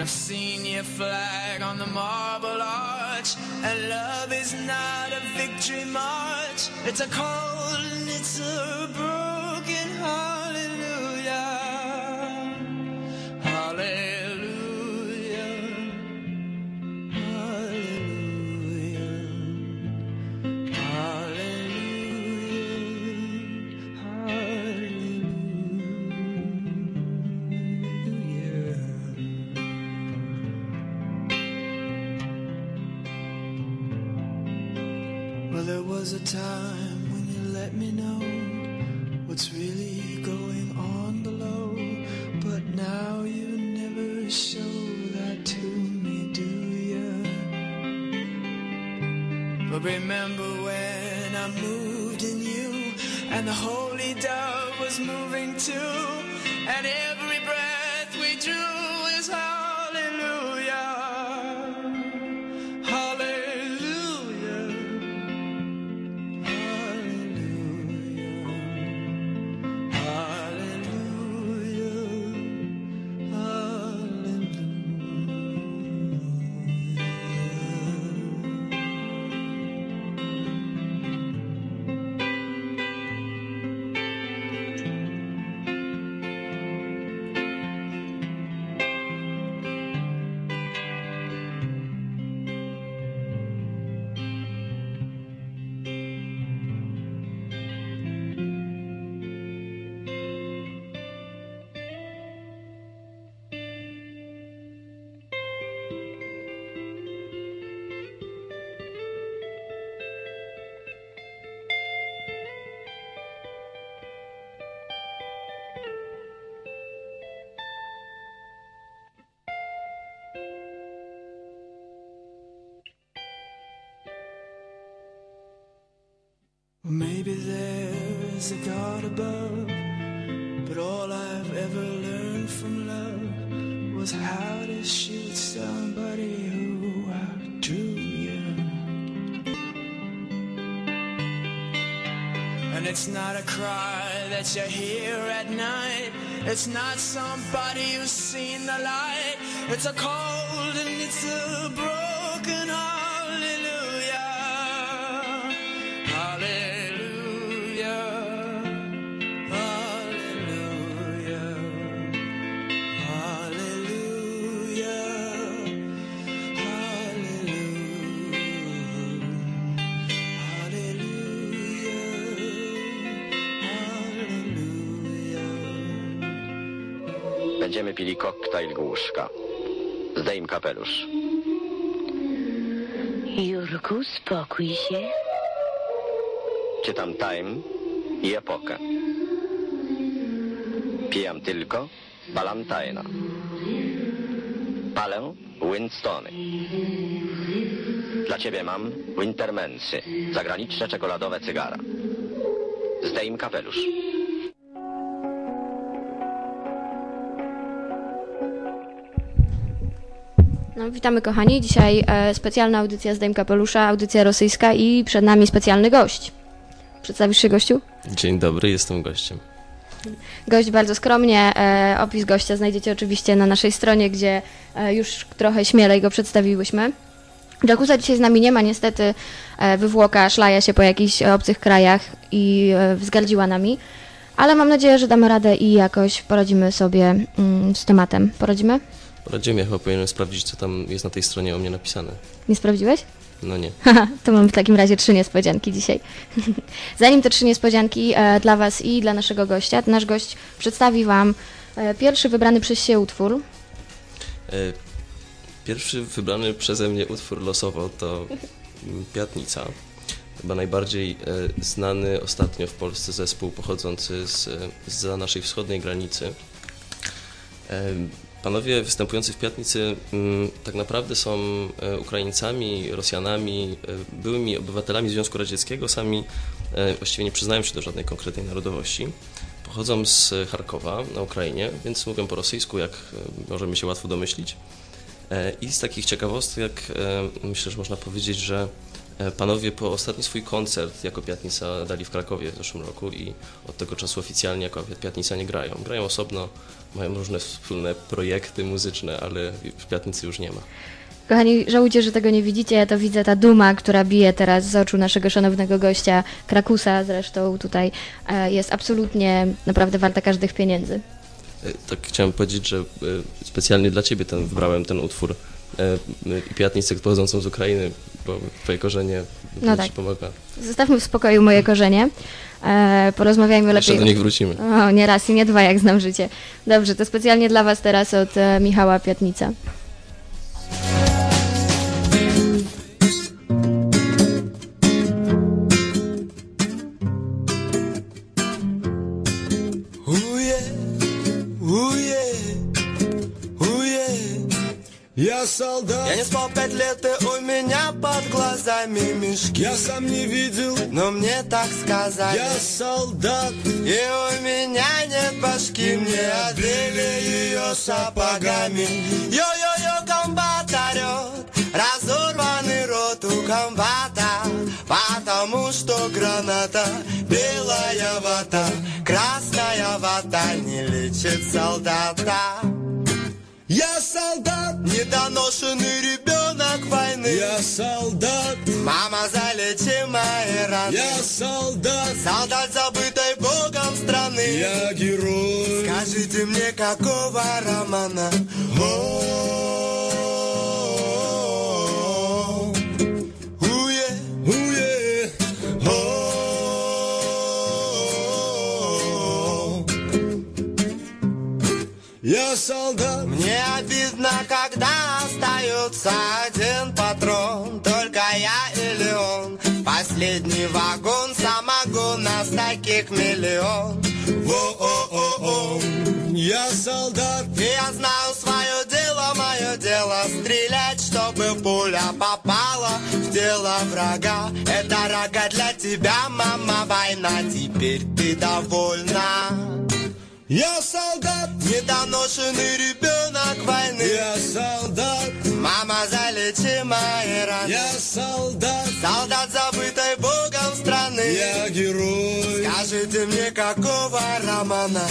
I've seen your flag on the Marble Arch, and love is not a victory march. It's a cold and it's a broken hallelujah. Hallelujah. Hallelujah. Hallelujah. Hallelujah. Well, there was a time when you let me know what's really going on below, but now you never show that to me, do you? But remember when I moved in you, and the holy dove was moving too, and every breath we drew is hallelujah. Hallelujah. Maybe there's a God above, but all I've ever learned from love was how to shoot somebody who outdrew you. And it's not a cry that you hear at night, it's not somebody who's seen the light, it's a cold and it's a broken hallelujah. Hallelujah. Będziemy pili koktajl Głuszka. Zdejm kapelusz. Jurku, spokój się. Czytam Time i Epokę. Pijam tylko Balantajna. Palę Winstony. Dla ciebie mam Wintermensy, zagraniczne czekoladowe cygara. Zdejm kapelusz. No, witamy kochani. Dzisiaj specjalna audycja Zdejm kapelusza, audycja rosyjska i przed nami specjalny gość. Przedstawisz się, gościu? Dzień dobry, jestem gościem. Gość bardzo skromnie. Opis gościa znajdziecie oczywiście na naszej stronie, gdzie już trochę śmielej go przedstawiłyśmy. Jacuzza dzisiaj z nami nie ma, niestety wywłoka szlaja się po jakichś obcych krajach i wzgardziła nami. Ale mam nadzieję, że damy radę i jakoś poradzimy sobie z tematem. Poradzimy? Poradzimy, ja chyba powinienem sprawdzić, co tam jest na tej stronie o mnie napisane. Nie sprawdziłeś? No nie. To mam w takim razie 3 niespodzianki dzisiaj. Zanim te 3 niespodzianki dla Was i dla naszego gościa, nasz gość przedstawi Wam pierwszy wybrany przez siebie utwór. Pierwszy wybrany przeze mnie utwór losowo to Piatnica. Chyba najbardziej znany ostatnio w Polsce zespół pochodzący zza naszej wschodniej granicy. Panowie występujący w Piatnicy tak naprawdę są Ukraińcami, Rosjanami, byłymi obywatelami Związku Radzieckiego, sami właściwie nie przyznają się do żadnej konkretnej narodowości. Pochodzą z Charkowa na Ukrainie, więc mówią po rosyjsku, jak możemy się łatwo domyślić. I z takich ciekawostek myślę, że można powiedzieć, że panowie po ostatni swój koncert jako Piatnica dali w Krakowie w zeszłym roku i od tego czasu oficjalnie jako Piatnica nie grają. Grają osobno mają różne wspólne projekty muzyczne, ale w Piatnicy już nie ma. Kochani, żałujcie, że tego nie widzicie, ja to widzę, ta duma, która bije teraz z oczu naszego szanownego gościa, Krakusa zresztą tutaj, jest absolutnie naprawdę warta każdych pieniędzy. Tak chciałem powiedzieć, że specjalnie dla Ciebie wybrałem ten utwór Piatnicę pochodzącą z Ukrainy, bo Twoje korzenie Ci pomaga. Zostawmy w spokoju moje korzenie, porozmawiajmy lepiej. Jeszcze do nich wrócimy. O, nie raz i nie dwa, jak znam życie. Dobrze, to specjalnie dla Was teraz od Michała Piatnica. Я солдат. Я не спал 5 лет, и у меня под глазами мешки. Я сам не видел, но мне так сказали. Я солдат. И у меня нет башки, мне отбили ее сапогами. Йо-йо-йо, комбат орет, разорванный рот у комбата, потому что граната, белая вата, красная вата не лечит солдата. Я солдат, недоношенный ребенок войны. Я солдат, мама, залечи мои раны. Я солдат, солдат забытой Богом страны. Я герой. Скажите мне, какого романа? Я солдат. Мне обидно, когда остается один патрон, только я или он. Последний вагон самогона, с таких миллион. Во-о-о-о. Я солдат. И я знаю свое дело, мое дело стрелять, чтобы пуля попала в тело врага. Это рога для тебя, мама, война, теперь ты довольна. Я солдат, недоношенный ребенок войны. Я солдат, мама, залечи мои раны. Я солдат, солдат забытой Богом страны. Я герой. Скажите мне, какого романа?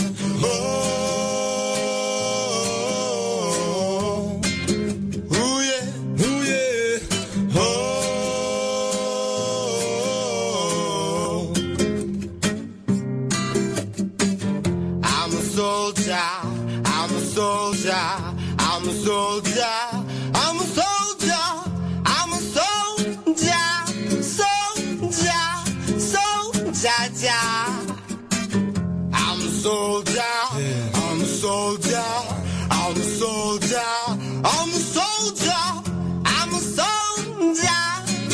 I'm a soldier, I'm a soldier, I'm a soldier, I'm a soldier, soldier, soldier. I'm a soldier, I'm a soldier, I'm a soldier, I'm a soldier, I'm a soldier,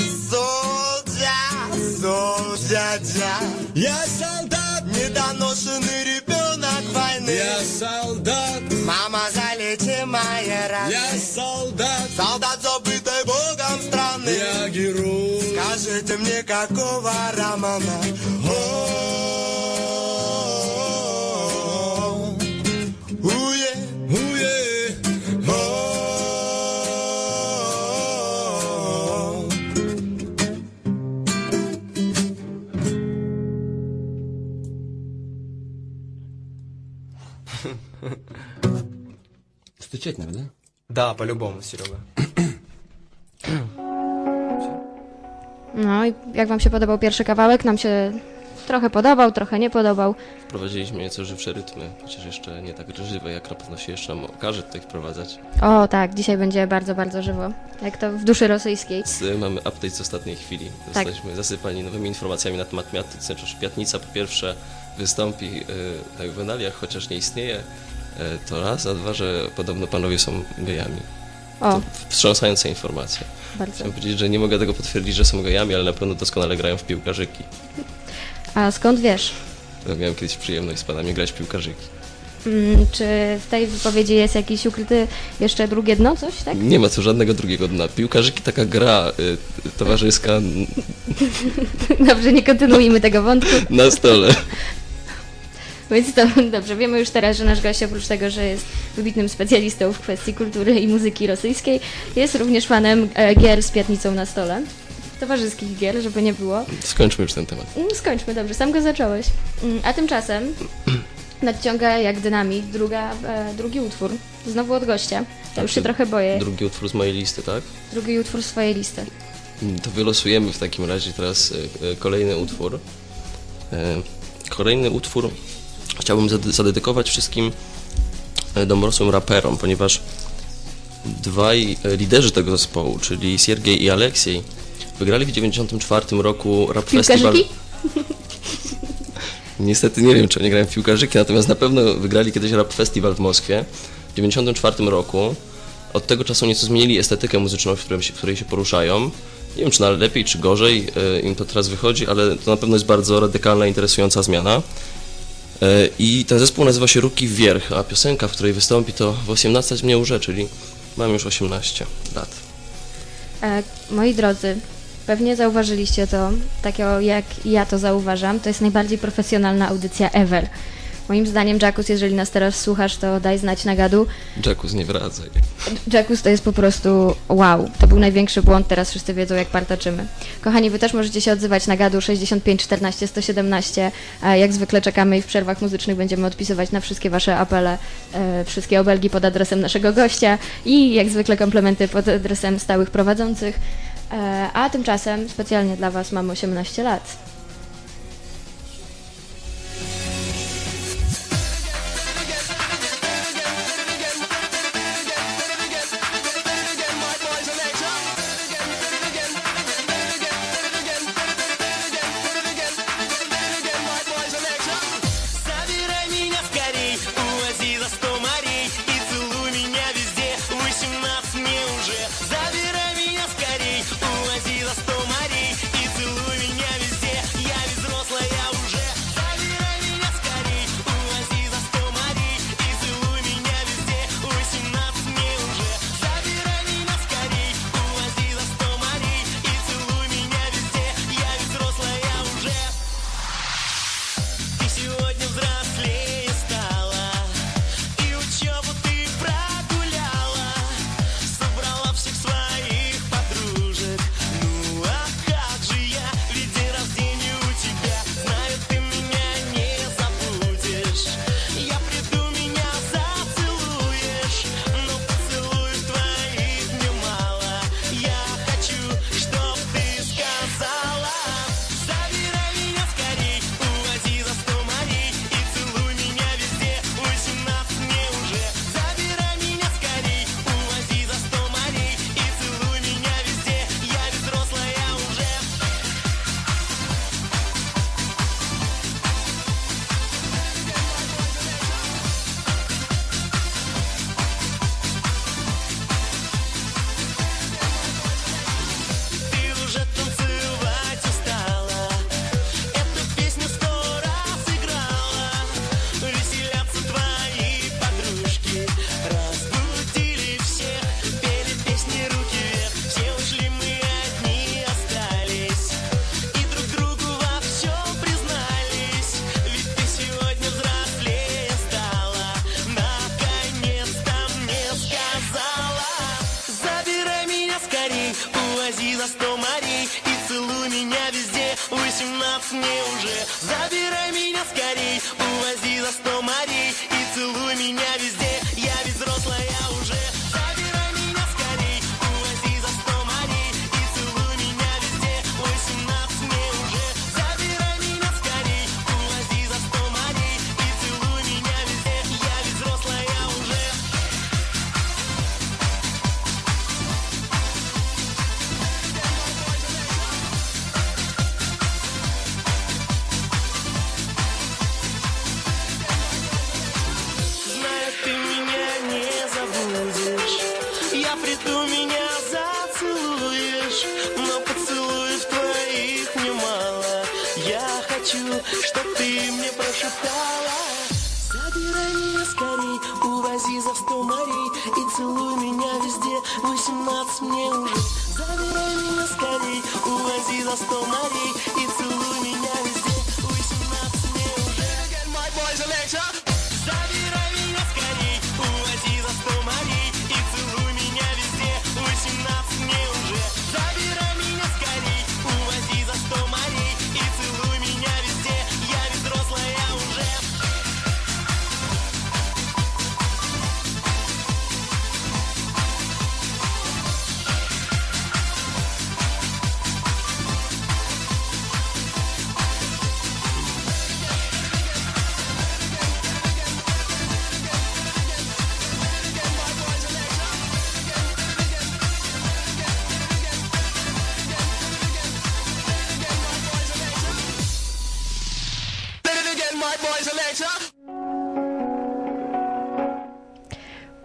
soldier, soldier. Я солдат, недоношенный ребенок войны. Я солдат, мама, залечи мои раны. Я солдат, солдат забытой Богом страны. Я герой. Скажите мне, какого романа? Стучать надо, да? Да, по-любому, Серега. No i jak Wam się podobał pierwszy kawałek? Nam się trochę podobał, trochę nie podobał. Wprowadziliśmy nieco żywsze rytmy, chociaż jeszcze nie tak żywe, jak na pewno się jeszcze okaże tutaj wprowadzać. O tak, dzisiaj będzie bardzo, bardzo żywo. Jak to w duszy rosyjskiej. Mamy update z ostatniej chwili. Jesteśmy zasypani nowymi informacjami na temat Piatnicy. Piatnica po pierwsze wystąpi na juwenaliach, chociaż nie istnieje. To raz, a dwa, że podobno panowie są gejami. To wstrząsająca informacja. Bardzo. Chciałem powiedzieć, że nie mogę tego potwierdzić, że są gejami, ale na pewno doskonale grają w piłkarzyki. A skąd wiesz? Miałem kiedyś przyjemność z panami grać w piłkarzyki. Czy w tej wypowiedzi jest jakiś ukryty jeszcze drugie dno, coś, tak? Nie ma tu żadnego drugiego dna. Piłkarzyki taka gra towarzyska. Dobrze, nie kontynuujmy tego wątku. Na stole. Więc to dobrze, wiemy już teraz, że nasz gość oprócz tego, że jest wybitnym specjalistą w kwestii kultury i muzyki rosyjskiej, jest również fanem gier z Piatnicą na stole. Towarzyskich gier, żeby nie było. Skończmy już ten temat. Skończmy, dobrze, sam go zacząłeś. A tymczasem nadciąga jak dynamit drugi utwór, znowu od gościa. Ja już się trochę boję. Drugi utwór z mojej listy, tak? Drugi utwór z swojej listy. To wylosujemy w takim razie teraz kolejny utwór. Kolejny utwór chciałbym zadedykować wszystkim domorosłym raperom, ponieważ dwaj liderzy tego zespołu, czyli Siergiej i Aleksiej, wygrali w 1994 roku Rap Festival. Niestety nie wiem, czy oni grają w piłkarzyki, natomiast na pewno wygrali kiedyś Rap Festival w Moskwie w 1994 roku. Od tego czasu nieco zmienili estetykę muzyczną, w której się poruszają. Nie wiem, czy na lepiej, czy gorzej im to teraz wychodzi, ale to na pewno jest bardzo radykalna, interesująca zmiana. I ten zespół nazywa się Ruki Wierch, a piosenka, w której wystąpi, to w 18 mnie łże, czyli mam już 18 lat. Moi drodzy, pewnie zauważyliście to, tak jak ja to zauważam, to jest najbardziej profesjonalna audycja ever. Moim zdaniem, Jackus, jeżeli nas teraz słuchasz, to daj znać na gadu. Jackus, nie wracaj. Jackus to jest po prostu wow. To był największy błąd, teraz wszyscy wiedzą, jak partaczymy. Kochani, wy też możecie się odzywać na gadu 65 14 117. Jak zwykle czekamy i w przerwach muzycznych będziemy odpisywać na wszystkie wasze apele, wszystkie obelgi pod adresem naszego gościa i jak zwykle komplementy pod adresem stałych prowadzących. A tymczasem specjalnie dla was mamy 18 lat.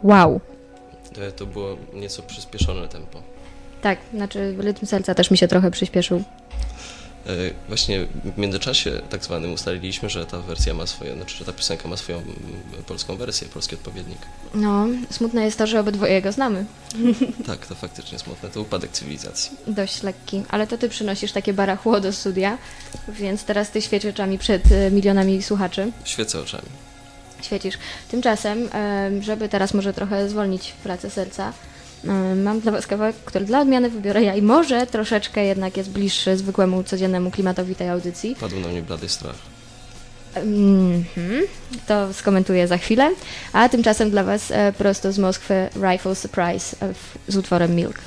wow. To było nieco przyspieszone tempo. Tak, znaczy rytm serca też mi się trochę przyspieszył. Właśnie w międzyczasie tak zwanym ustaliliśmy, że ta wersja ma swoje, znaczy, że ta piosenka ma swoją polską wersję, polski odpowiednik. No, smutne jest to, że obydwoje go znamy. Tak, to faktycznie smutne, to upadek cywilizacji. Dość lekki, ale to ty przynosisz takie barachło do studia, więc teraz ty świecisz oczami przed milionami słuchaczy. Świecę oczami. Świecisz. Tymczasem, żeby teraz może trochę zwolnić pracę serca, mam dla was kawałek, który dla odmiany wybiorę ja i może troszeczkę jednak jest bliższy zwykłemu, codziennemu klimatowi tej audycji. Padł na mnie blady strach. To skomentuję za chwilę. A tymczasem dla was prosto z Moskwy Rifle Surprise z utworem Milk.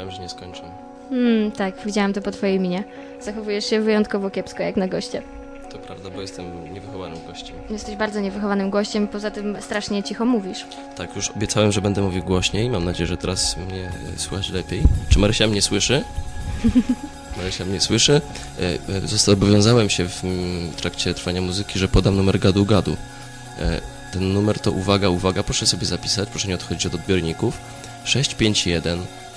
myślałem, że nie skończę. Tak, widziałam to po twojej minie. Zachowujesz się wyjątkowo kiepsko jak na goście. To prawda, bo jestem niewychowanym gościem. Jesteś bardzo niewychowanym gościem, poza tym strasznie cicho mówisz. Tak, już obiecałem, że będę mówił głośniej. Mam nadzieję, że teraz mnie słychać lepiej. Czy Marysia mnie słyszy? Marysia mnie słyszy. Zobowiązałem się w trakcie trwania muzyki, że podam numer gadu-gadu. Ten numer to uwaga, proszę sobie zapisać, proszę nie odchodzić od odbiorników. 651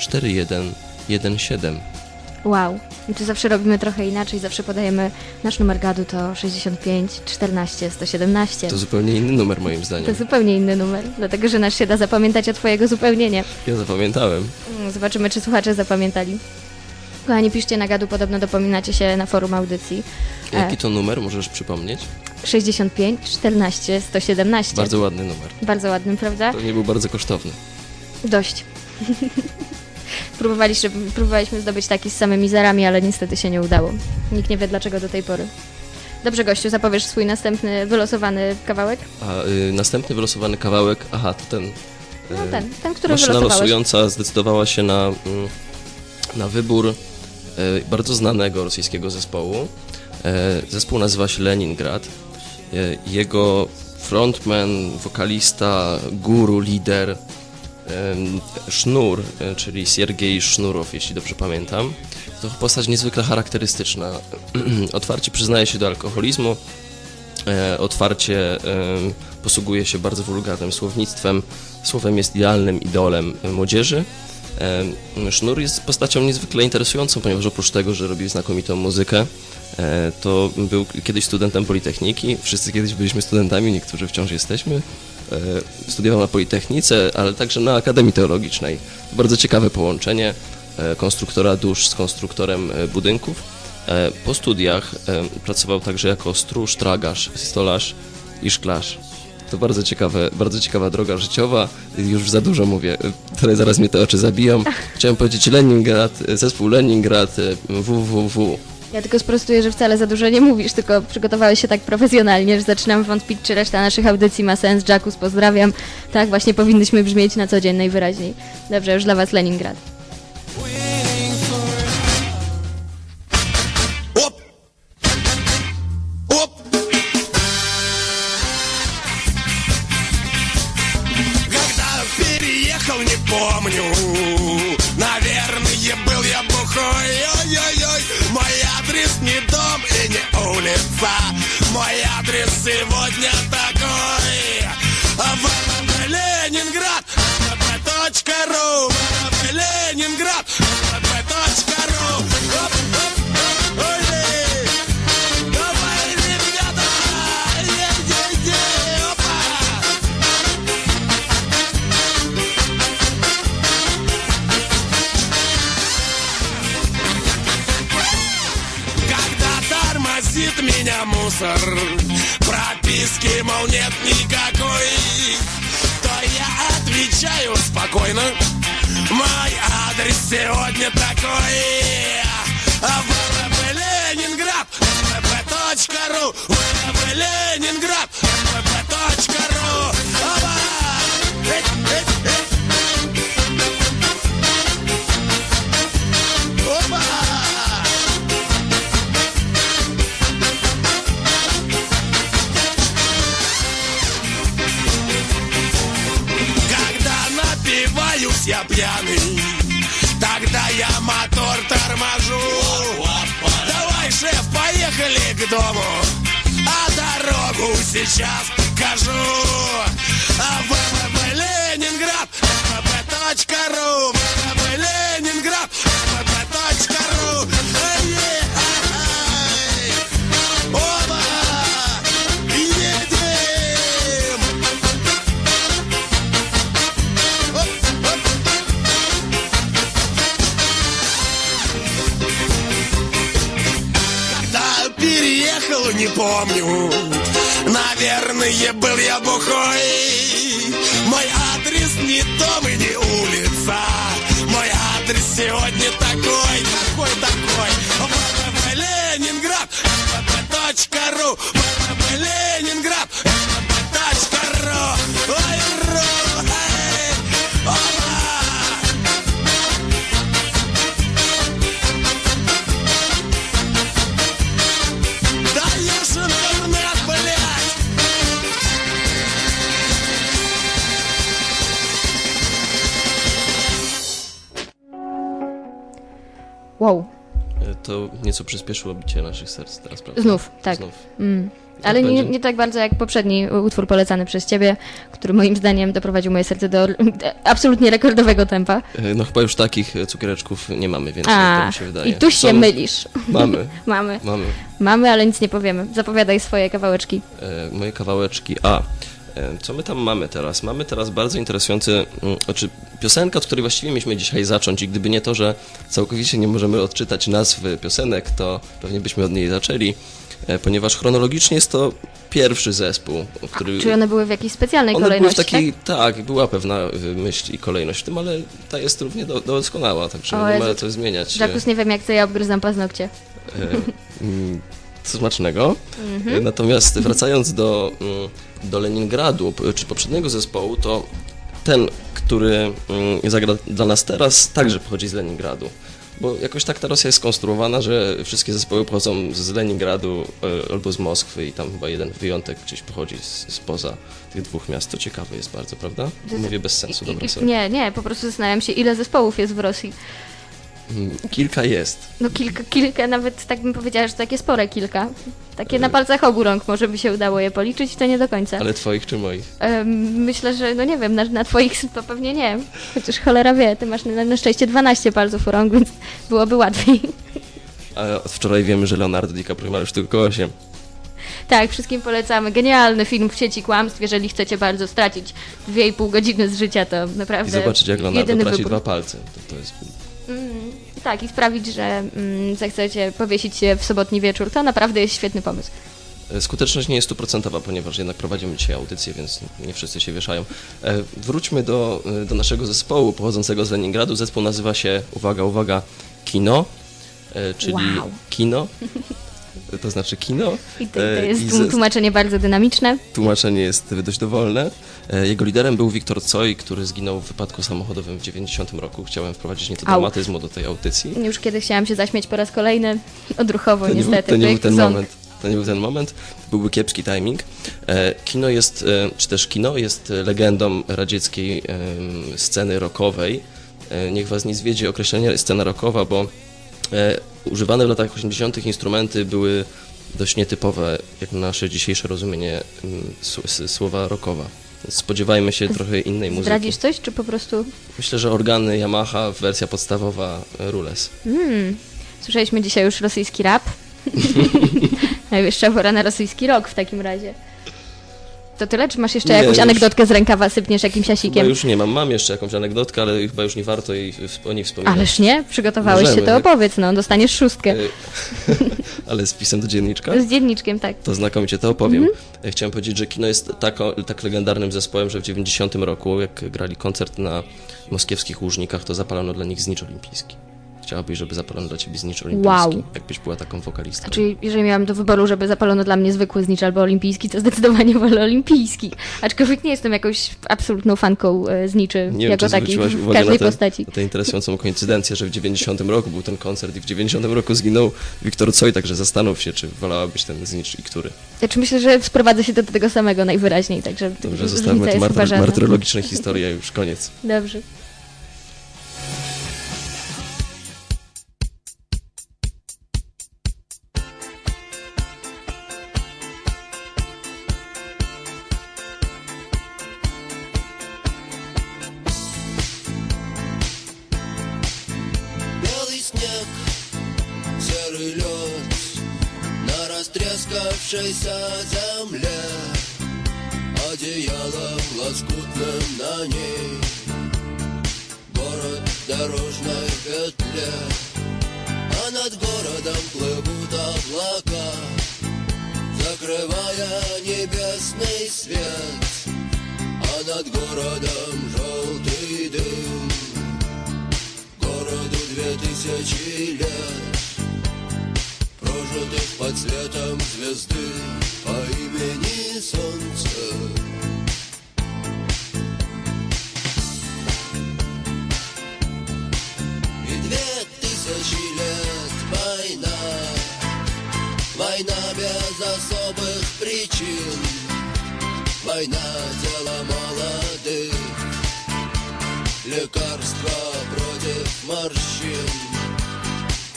4117. Wow. I tu zawsze robimy trochę inaczej, zawsze podajemy nasz numer gadu to 65 14 117. To zupełnie inny numer moim zdaniem. To zupełnie inny numer, dlatego że nasz się da zapamiętać, a twojego zupełnie nie. Ja zapamiętałem. Zobaczymy, czy słuchacze zapamiętali. Kochani, piszcie na gadu, podobno dopominacie się na forum audycji. Jaki to numer, możesz przypomnieć? 65 14 117. Bardzo ładny numer. Bardzo ładny, prawda? To nie był bardzo kosztowny. Dość. Próbowaliśmy zdobyć taki z samymi zerami, ale niestety się nie udało. Nikt nie wie dlaczego do tej pory. Dobrze, gościu, zapowiesz swój następny wylosowany kawałek? Następny wylosowany kawałek, to ten. Ten, który maszyna wylosowałeś. losująca zdecydowała się na wybór bardzo znanego rosyjskiego zespołu. Zespół nazywa się Leningrad. Jego frontman, wokalista, guru, lider Sznur, czyli Siergiej Sznurow, jeśli dobrze pamiętam. To postać niezwykle charakterystyczna. Otwarcie przyznaje się do alkoholizmu, otwarcie posługuje się bardzo wulgarnym słownictwem. Słowem jest idealnym idolem młodzieży. Sznur jest postacią niezwykle interesującą, ponieważ oprócz tego, że robił znakomitą muzykę, to był kiedyś studentem Politechniki. Wszyscy kiedyś byliśmy studentami, niektórzy wciąż jesteśmy. Studiował na Politechnice, ale także na Akademii Teologicznej. Bardzo ciekawe połączenie konstruktora dusz z konstruktorem budynków. Po studiach pracował także jako stróż, tragarz, stolarz i szklarz. To bardzo ciekawa droga życiowa. Już za dużo mówię, zaraz mnie te oczy zabiją. Chciałem powiedzieć Leningrad, zespół Leningrad, www. Ja tylko sprostuję, że wcale za dużo nie mówisz, tylko przygotowałeś się tak profesjonalnie, że zaczynam wątpić, czy reszta naszych audycji ma sens. Jackus, pozdrawiam. Tak właśnie powinnyśmy brzmieć na co dzień najwyraźniej. Dobrze, już dla was Leningrad. Не помню, наверное, был я бухой. Ой-ой-ой, мой адрес не дом и не улица. Мой адрес сегодня такой. Ленинград, pp.ru, Ленинград, pp.ru. Давай, ребята, опа! Тормозит меня мусор, прописки, мол, нет никакой, то я отвечаю спокойно, мой адрес сегодня такой. Ленинград, pp.ru, Ленинград, pp.ru. Я пьяный, тогда я мотор торможу. Давай, шеф, поехали к дому, а дорогу сейчас покажу. Ленинград, pp.ru, Ленинград, pp.ru. Оба! Едем! Переехал, не помню, наверное, был я бухой. Мой адрес не дом и не улица. Мой адрес сегодня такой. Ленинград, pp.ru, Ленинград, pp.ru. Ой, Wow. To nieco przyspieszyło bicie naszych serc teraz, prawda? Znów, tak. Ale nie tak bardzo jak poprzedni utwór polecany przez ciebie, który moim zdaniem doprowadził moje serce do absolutnie rekordowego tempa. No chyba już takich cukiereczków nie mamy więcej, tak mi się wydaje. I tu się mylisz. Mamy. Mamy, ale nic nie powiemy. Zapowiadaj swoje kawałeczki. Moje kawałeczki. Co my tam mamy teraz? Mamy teraz bardzo interesujący, piosenka, od której właściwie mieliśmy dzisiaj zacząć i gdyby nie to, że całkowicie nie możemy odczytać nazw piosenek, to pewnie byśmy od niej zaczęli, ponieważ chronologicznie jest to pierwszy zespół, który... Czy one były w jakiejś specjalnej kolejności, były w takiej, tak? Była pewna myśl i kolejność w tym, ale ta jest równie doskonała, także nie ma co zmieniać. Jacuz, nie wiem jak to ja obgryzam paznokcie. Co smacznego. Natomiast wracając do Leningradu, czy poprzedniego zespołu, to ten, który zagra dla nas teraz, także pochodzi z Leningradu. Bo jakoś tak ta Rosja jest skonstruowana, że wszystkie zespoły pochodzą z Leningradu albo z Moskwy i tam chyba jeden wyjątek gdzieś pochodzi spoza tych dwóch miast. To ciekawe jest bardzo, prawda? Mówię bez sensu, dobra sobie. Nie, po prostu zastanawiam się, ile zespołów jest w Rosji. Kilka jest. No kilka, nawet tak bym powiedziała, że takie spore kilka. Takie na palcach obu rąk może by się udało je policzyć, to nie do końca. Ale twoich czy moich? Myślę, że no nie wiem, na twoich to pewnie nie. Chociaż cholera wie, ty masz na szczęście 12 palców u rąk, więc byłoby łatwiej. A od wczoraj wiemy, że Leonardo DiCaprio ma już tylko 8. Tak, wszystkim polecamy. Genialny film w sieci kłamstw. Jeżeli chcecie bardzo stracić 2,5 godziny z życia, to naprawdę I zobaczyć, jak Leonardo traci wybór. 2 palce. To jest... Tak, i sprawić, że zechcecie powiesić się w sobotni wieczór. To naprawdę jest świetny pomysł. Skuteczność nie jest 100%, ponieważ jednak prowadzimy dzisiaj audycję, więc nie wszyscy się wieszają. Wróćmy do naszego zespołu pochodzącego z Leningradu. Zespół nazywa się, uwaga, Kino, czyli Kino. To znaczy kino. I to jest tłumaczenie bardzo dynamiczne. Tłumaczenie jest dość dowolne. Jego liderem był Wiktor Coj, który zginął w wypadku samochodowym w 90 roku. Chciałem wprowadzić nieco dramatyzmu do tej audycji. Już kiedyś chciałam się zaśmiać po raz kolejny, odruchowo niestety. To nie był ten moment. To byłby kiepski timing. Kino jest, czy też kino jest legendą radzieckiej sceny rockowej. Niech was nie zwiedzie określenie scena rockowa, bo używane w latach 80. instrumenty były dość nietypowe, jak na nasze dzisiejsze rozumienie słowa rockowa. Spodziewajmy się trochę innej muzyki. Zdradzisz coś, czy po prostu... Myślę, że organy Yamaha, wersja podstawowa Rules. Słyszeliśmy dzisiaj już rosyjski rap. Najwyższa pora na rosyjski rock w takim razie. To tyle, czy masz jeszcze jakąś anegdotkę z rękawa, sypniesz jakimś asikiem? Chyba już nie mam. Mam jeszcze jakąś anegdotkę, ale chyba już nie warto o niej wspominać. Ależ nie? Przygotowałeś się, to opowiedz, dostaniesz 6. Ale z pisem do dzienniczka? Z dzienniczkiem, tak. To znakomicie to opowiem. Chciałem powiedzieć, że Kino jest tak legendarnym zespołem, że w 90 roku, jak grali koncert na moskiewskich Łużnikach, to zapalono dla nich znicz olimpijski. Chciałabyś, żeby zapalono dla ciebie znicz olimpijski, jakbyś była taką wokalistką. Czyli jeżeli miałam do wyboru, żeby zapalono dla mnie zwykły znicz albo olimpijski, to zdecydowanie wolę olimpijski. Aczkolwiek nie jestem jakąś absolutną fanką zniczy jako takiej w każdej postaci. Na tę interesującą koincydencję, że w 90 roku był ten koncert i w 90 roku zginął Wiktor Coj, także zastanów się, czy wolałabyś ten znicz i który. Znaczy myślę, że sprowadzę się do tego samego najwyraźniej, także dobrze, zostawmy te martyrologiczne historie, już koniec. Dobrze. Растрескавшейся земле, одеялом лоскутным на ней, город в дорожной петле, а над городом плывут облака, закрывая небесный свет, а над городом желтый дым, городу 2000 лет, прожитых под светом звезды по имени Солнце. И 2000 лет война, война без особых причин, война тела молодых, лекарства против морщин.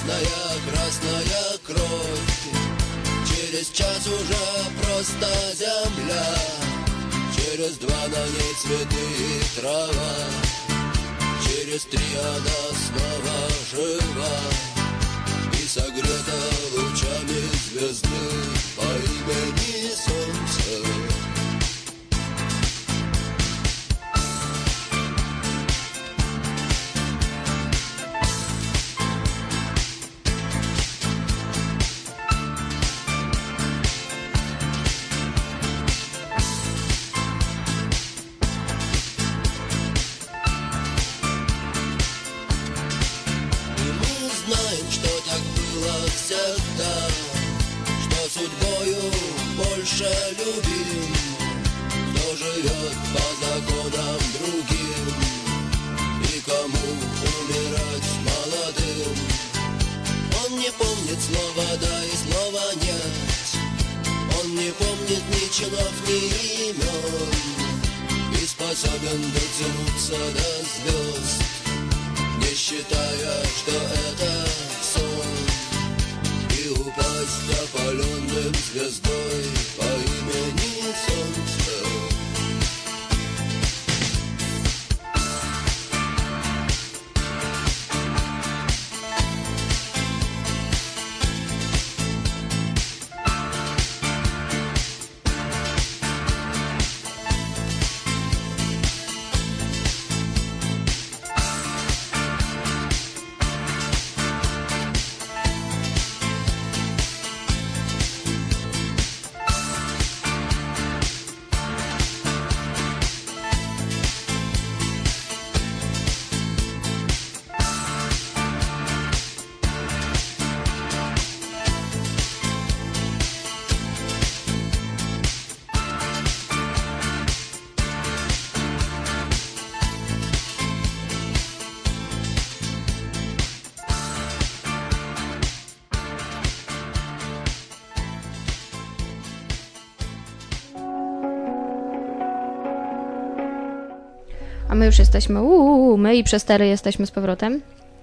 красная кровь. Через час уже просто земля, через 2 на ней цветы и трава, через 3 она снова жива и согрета лучами звезды по имени Солнце. Всегда, что судьбою больше любим, кто живет по законам другим и кому умирать молодым. Он не помнит слова да и слова нет, он не помнит ни чинов, ни имен и способен дотянуться до звезд, не считая, что это сон. Упасть опаленным звездой по имени Солнце. A my już jesteśmy, my i przestery jesteśmy z powrotem.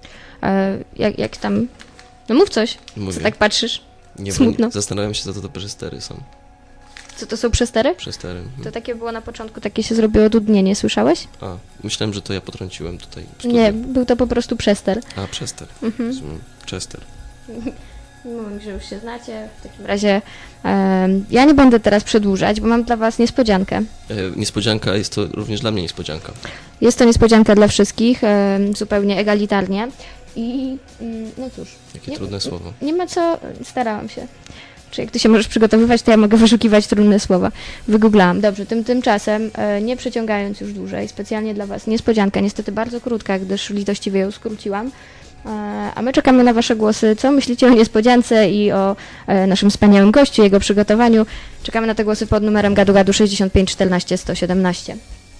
Jak tam? No mów coś, Mówię. co tak patrzysz? Nie Smutno. wiem, zastanawiam się, co to przestery są. Co to są przestery? Przestery. To takie było na początku, takie się zrobiło dudnienie, słyszałeś? A, myślałem, że to ja potrąciłem tutaj. Nie, był to po prostu przester. A, przester. Chester. Mówię, że już się znacie. W takim razie ja nie będę teraz przedłużać, bo mam dla was niespodziankę. Niespodzianka, jest to również dla mnie niespodzianka. Jest to niespodzianka dla wszystkich, zupełnie egalitarnie. I no cóż. Jakie trudne słowo. Nie ma co, starałam się. Czy jak ty się możesz przygotowywać, to ja mogę wyszukiwać trudne słowa. Wygooglałam. Dobrze, tymczasem, nie przeciągając już dłużej, specjalnie dla was niespodzianka, niestety bardzo krótka, gdyż litościwie ją skróciłam. A my czekamy na wasze głosy. Co myślicie o niespodziance i o naszym wspaniałym gościu, jego przygotowaniu? Czekamy na te głosy pod numerem gadu gadu 65 14 117.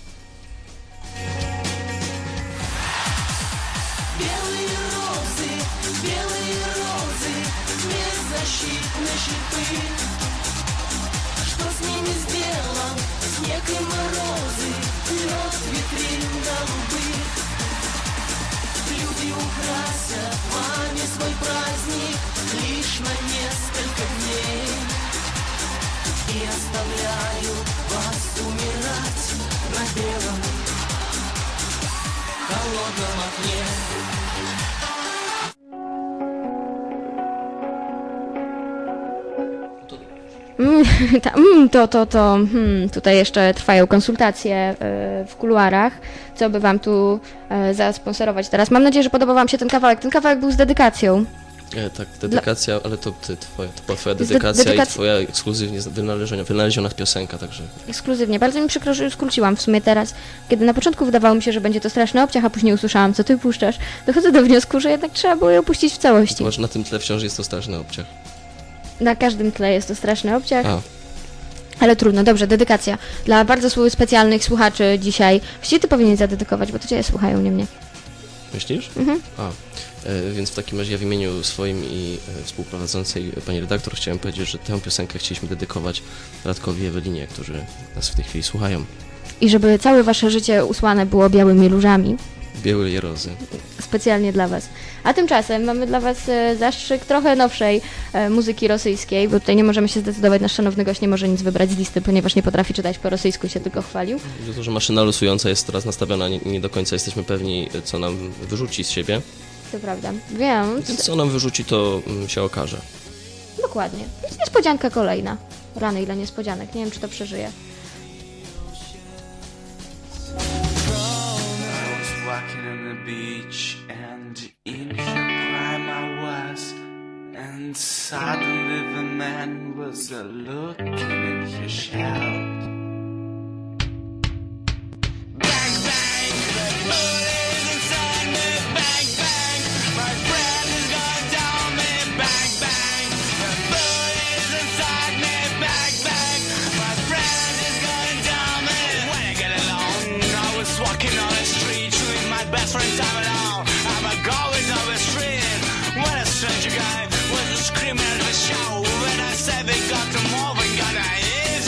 Tutaj jeszcze trwają konsultacje w kuluarach, co by wam tu zasponsorować teraz. Mam nadzieję, że podoba wam się ten kawałek. Ten kawałek był z dedykacją. Tak, dedykacja, ale to była twoja dedykacja i twoja ekskluzywnie wynaleziona piosenka, także... Ekskluzywnie. Bardzo mi przykro, że już skróciłam w sumie teraz, kiedy na początku wydawało mi się, że będzie to straszny obciach, a później usłyszałam, co ty puszczasz. Dochodzę do wniosku, że jednak trzeba było ją puścić w całości. Zobacz, na tym tle wciąż jest to straszny obciach. Na każdym tle jest to straszny obciach. Ale trudno, dobrze, dedykacja. Dla bardzo specjalnych słuchaczy dzisiaj. Właściwie ty powinien zadedykować, bo to cię słuchają, nie mnie. Myślisz? Mhm. Więc w takim razie ja w imieniu swoim i współprowadzącej pani redaktor chciałem powiedzieć, że tę piosenkę chcieliśmy dedykować Radkowi i Ewelinie, którzy nas w tej chwili słuchają. I żeby całe wasze życie usłane było białymi różami. Białe rozy. specjalnie dla Was. A tymczasem mamy dla Was zastrzyk trochę nowszej muzyki rosyjskiej, bo tutaj nie możemy się zdecydować, nasz szanowny gość nie może nic wybrać z listy, ponieważ nie potrafi czytać po rosyjsku, się tylko chwalił. To, że maszyna losująca jest teraz nastawiona, nie do końca jesteśmy pewni, co nam wyrzuci z siebie. To prawda, więc co nam wyrzuci, to się okaże. Dokładnie. Jest niespodzianka kolejna. Rany, ile niespodzianek. Nie wiem, czy to przeżyje. Walking on the beach and in her prime I was, and suddenly the man was looking in her shout. Bang bang, the bullet inside me. Bang bang, my friend is gonna down me. Bang bang, the bullet inside me. Bang bang, my friend is gonna down me. When I get alone, I was walking on the street. Best friend time alone, I'm a going down the street. When a stranger guy was screaming at the show, when I said we got to move and got a hit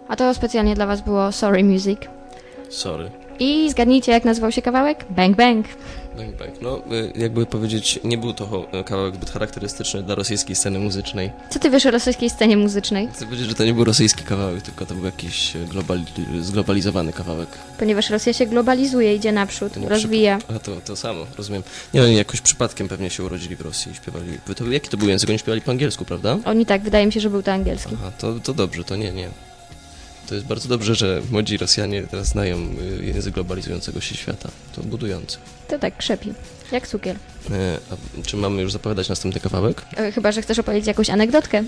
A to specjalnie dla Was było Sorry Music. Sorry. I zgadnijcie, jak nazywał się kawałek? Bang Bang. Bang Bang. No, jakby powiedzieć, nie był to kawałek zbyt charakterystyczny dla rosyjskiej sceny muzycznej. Co ty wiesz o rosyjskiej scenie muzycznej? Chcę powiedzieć, że to nie był rosyjski kawałek, tylko to był jakiś zglobalizowany kawałek. Ponieważ Rosja się globalizuje, idzie naprzód, rozwija. A to samo, rozumiem. Nie, oni jakoś przypadkiem pewnie się urodzili w Rosji i śpiewali. Jaki to był język? Oni śpiewali po angielsku, prawda? Oni tak, wydaje mi się, że był to angielski. Aha, to dobrze, to nie. To jest bardzo dobrze, że młodzi Rosjanie teraz znają język globalizującego się świata. To budujące. To tak krzepi, jak cukier. A czy mamy już zapowiadać następny kawałek? Chyba, że chcesz opowiedzieć jakąś anegdotkę.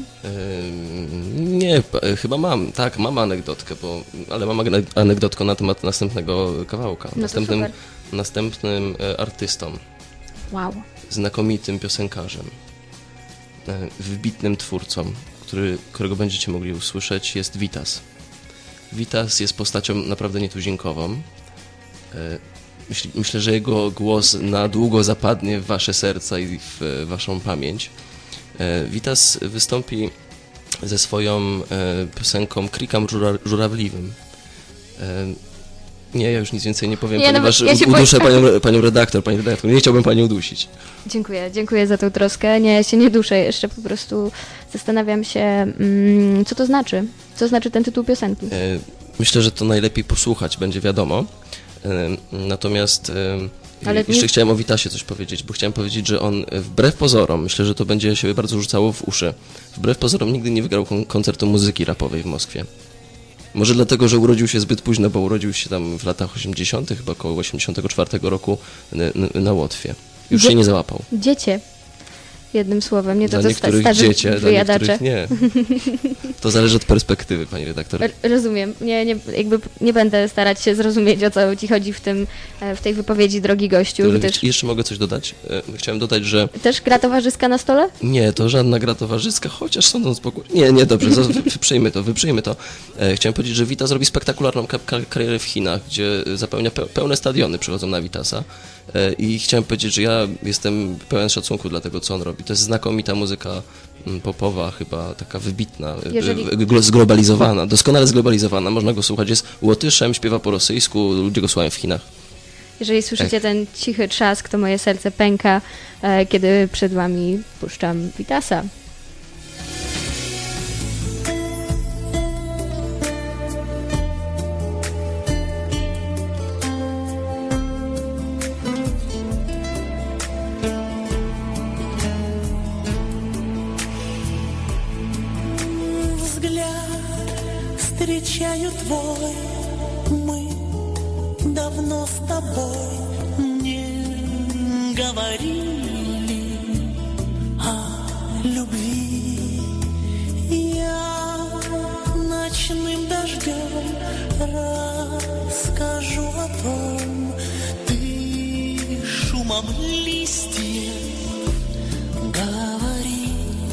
Nie, chyba mam. Tak, mam anegdotkę, ale mam anegdotkę na temat następnego kawałka. No Następnym artystą. Wow. Znakomitym piosenkarzem. Wybitnym twórcą, którego będziecie mogli usłyszeć, jest Vitas. Vitas jest postacią naprawdę nietuzinkową. Myślę, że jego głos na długo zapadnie w wasze serca i w waszą pamięć. Vitas wystąpi ze swoją piosenką Krikam żurawliwym. Nie, ja już nic więcej nie powiem, ponieważ uduszę panią redaktor. Pani redaktor, nie chciałbym pani udusić. Dziękuję za tą troskę. Nie, ja się nie duszę jeszcze, po prostu zastanawiam się, co to znaczy. Co znaczy ten tytuł piosenki? Myślę, że to najlepiej posłuchać, będzie wiadomo. Natomiast jeszcze chciałem o Vitasie coś powiedzieć, bo chciałem powiedzieć, że on wbrew pozorom, myślę, że to będzie się bardzo rzucało w uszy, wbrew pozorom nigdy nie wygrał koncertu muzyki rapowej w Moskwie. Może dlatego, że urodził się zbyt późno, bo urodził się tam w latach 80., chyba około 84 roku na Łotwie. Już się nie załapał. Dziecię. Jednym słowem, nie to dla niektórych dziecię, dla niektórych nie. To zależy od perspektywy, pani redaktor. Rozumiem. Nie będę starać się zrozumieć, o co ci chodzi w tej wypowiedzi, drogi gościu. Jeszcze mogę coś dodać? Chciałem dodać, że... Też gra towarzyska na stole? Nie, to żadna gra towarzyska, chociaż sądząc po... Nie, dobrze, wyprzyjmy to. Chciałem powiedzieć, że Vitas robi spektakularną karierę w Chinach, gdzie zapełnia pełne stadiony, przychodzą na Vitasa. I chciałem powiedzieć, że ja jestem pełen szacunku dla tego, co on robi. To jest znakomita muzyka popowa, chyba taka wybitna, zglobalizowana, doskonale zglobalizowana. Można go słuchać, jest Łotyszem, śpiewa po rosyjsku, ludzie go słuchają w Chinach. Jeżeli słyszycie ten cichy trzask, to moje serce pęka, kiedy przed wami puszczam Vitasa. Встречаю твой, мы давно с тобой не говорили о любви. Я ночным дождем расскажу о том, ты шумом листьев говори,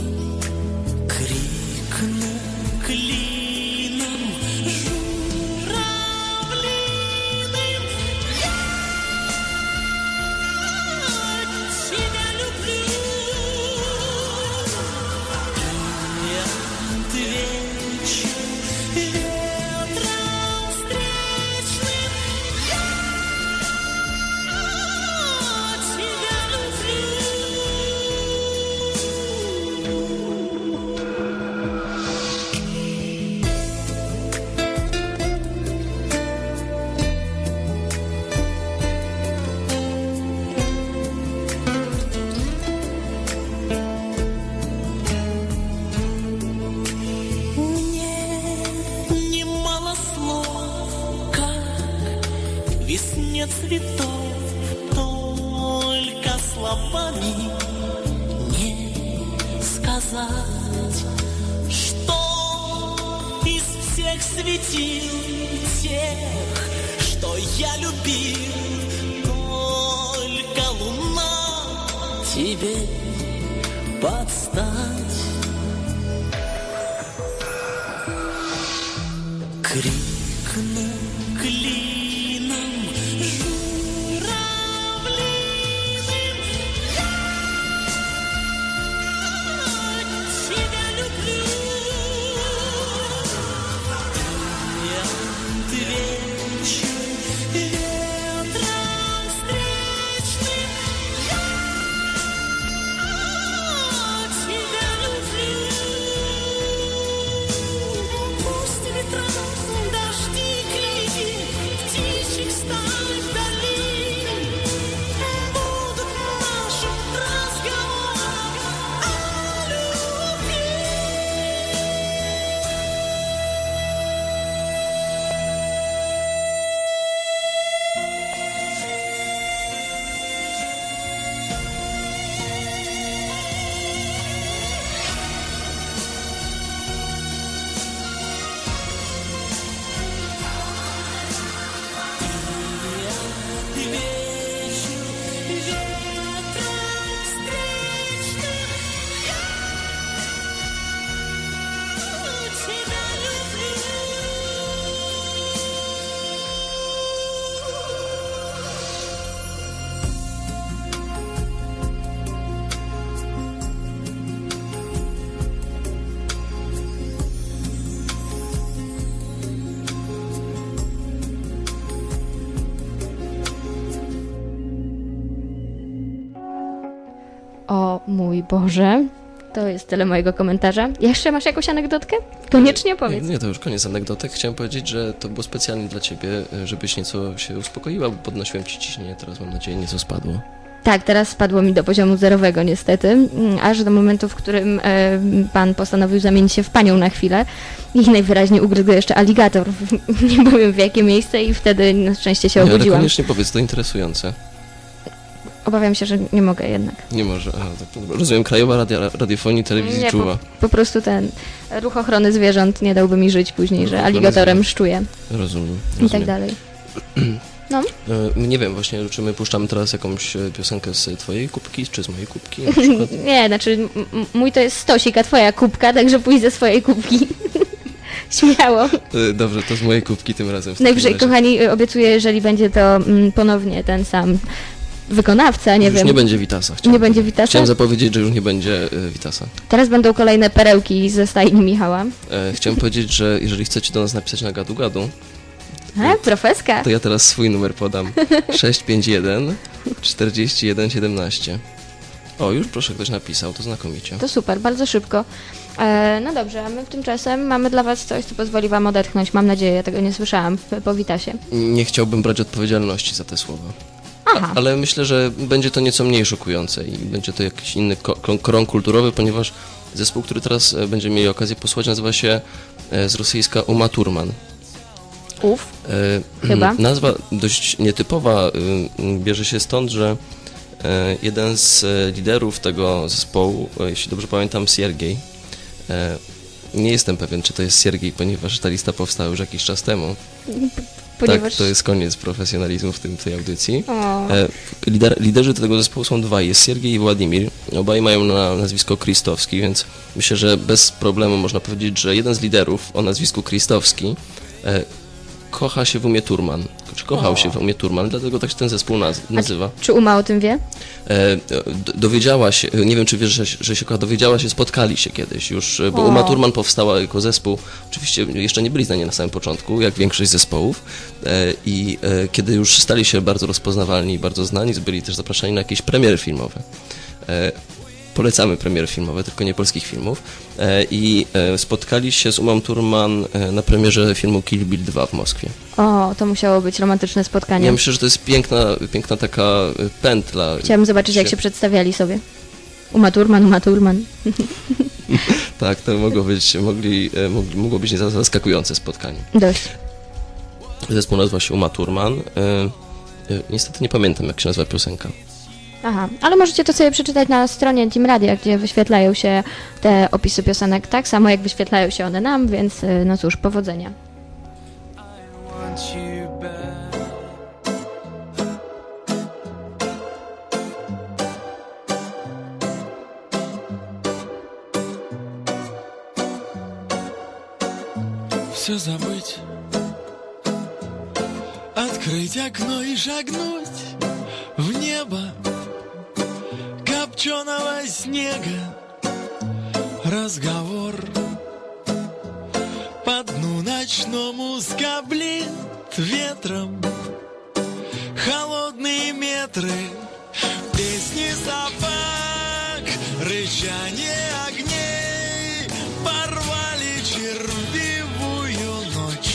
крикну клином журавлиным, я тебя люблю. Я отвечу ветром встречным, я тебя люблю. Мне немало слов, как весне цветов, только словами не сказать, что из всех светил тех, что я любил, только луна тебе подстать. Крикну клином журавлиным, я тебя люблю. O mój Boże. To jest tyle mojego komentarza. Jeszcze masz jakąś anegdotkę? Koniecznie powiedz. Nie, to już koniec anegdotek. Chciałem powiedzieć, że to było specjalnie dla ciebie, żebyś nieco się uspokoiła, bo podnosiłem ci ciśnienie, teraz mam nadzieję nieco spadło. Tak, teraz spadło mi do poziomu zerowego niestety, aż do momentu, w którym pan postanowił zamienić się w panią na chwilę i najwyraźniej ugryzł go jeszcze aligator, nie powiem w jakie miejsce i wtedy na szczęście się Nie, ale obudziłam. koniecznie powiedz, to interesujące. Obawiam się, że nie mogę jednak. Nie może. Rozumiem, Krajowa Radiofonii Telewizji Nie, czuwa. po prostu ten ruch ochrony zwierząt nie dałby mi żyć później, Ruch że ochrony aligatorem zwierząt. szczuje Rozumiem. i tak dalej. No. Nie wiem właśnie, czy my puszczamy teraz jakąś piosenkę z twojej kubki, czy z mojej kubki na przykład? Nie, znaczy mój to jest stosik, a twoja kubka, także pójdź ze swojej kubki. Śmiało. Dobrze, to z mojej kubki tym razem. Najwyżej, kochani, obiecuję, jeżeli będzie to ponownie ten sam wykonawca, nie już wiem. nie będzie Witasa. Nie będzie Witasa? Chciałem zapowiedzieć, że już nie będzie Witasa. Teraz będą kolejne perełki ze stajni Michała. Chciałem powiedzieć, że jeżeli chcecie do nas napisać na gadu-gadu, Profeska. to ja teraz swój numer podam. 651 41 17. O, już proszę, ktoś napisał, to znakomicie. To super, bardzo szybko. No dobrze, a my tymczasem mamy dla was coś, co pozwoli wam odetchnąć. Mam nadzieję, ja tego nie słyszałam po Witasie. Nie chciałbym brać odpowiedzialności za te słowa. Aha. Ale myślę, że będzie to nieco mniej szokujące i będzie to jakiś inny krąg kulturowy, ponieważ zespół, który teraz będziemy mieli okazję posłuchać, nazywa się z rosyjska Uma Thurman. Chyba. Nazwa dość nietypowa, bierze się stąd, że jeden z liderów tego zespołu, jeśli dobrze pamiętam, Siergiej, nie jestem pewien, czy to jest Siergiej, ponieważ ta lista powstała już jakiś czas temu. Ponieważ... Tak, to jest koniec profesjonalizmu w tej audycji. Liderzy tego zespołu są dwaj, jest Siergiej i Władimir. Obaj mają nazwisko Kristowski, więc myślę, że bez problemu można powiedzieć, że jeden z liderów o nazwisku Kristowski kocha się w Umie Thurman, czy kochał się w Umie Thurman, dlatego tak się ten zespół nazywa. Czy Uma o tym wie? Dowiedziała się, nie wiem czy wiesz, że się kocha, dowiedziała się, spotkali się kiedyś już, bo Uma Thurman powstała jako zespół, oczywiście jeszcze nie byli znani na samym początku, jak większość zespołów i kiedy już stali się bardzo rozpoznawalni i bardzo znani, byli też zapraszani na jakieś premiery filmowe. Polecamy premiery filmowe, tylko nie polskich filmów. I spotkali się z Umą Thurman na premierze filmu Kill Bill 2 w Moskwie. O, to musiało być romantyczne spotkanie. Ja myślę, że to jest piękna taka pętla. Chciałabym zobaczyć, jak się przedstawiali sobie. Uma Thurman. Tak, to mogło być zaskakujące spotkanie. Dość. Zespół nazywa się Uma Thurman. Niestety nie pamiętam, jak się nazywa piosenka. Aha, ale możecie to sobie przeczytać na stronie Team Radia, gdzie wyświetlają się te opisy piosenek tak samo, jak wyświetlają się one nam, więc no cóż, powodzenia. Все забыть, открыть окно и шагнуть в небо копченого снега. Разговор по дну ночному скоблит ветром холодные метры, песни собак, рычание огней порвали червивую ночь.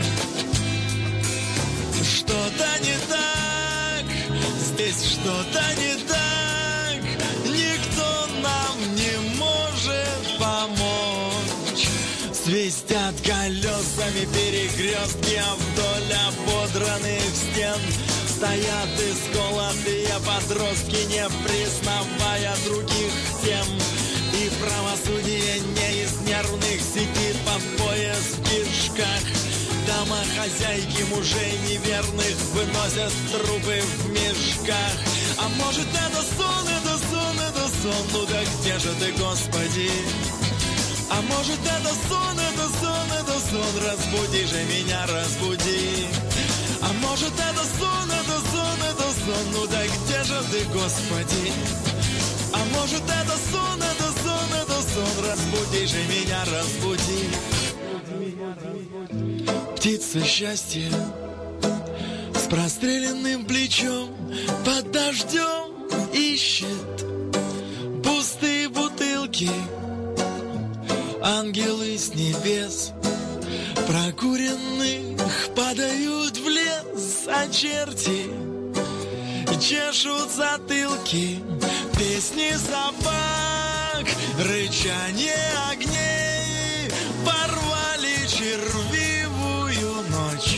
Что-то не так, здесь что-то не так, никто нам не может помочь. Свистят колесами перекрестки, а вдоль ободранных стен стоят исколотые подростки, не признавая других тем. И правосудие не из нервных сидит по пояс в кишках. Домохозяйки мужей неверных выносят трупы в мешках. А может это сон, ну да где же ты, Господи? А может это сон, разбуди же меня, разбуди. А может это сон, ну да где же ты, Господи? А может это сон, разбуди же меня, разбуди. Птица счастья с простреленным плечом под дождем ищет затылке. Ангелы с небес прокуренных падают в лес, а черти чешут затылки. Песни собак, рычание огней порвали червивую ночь.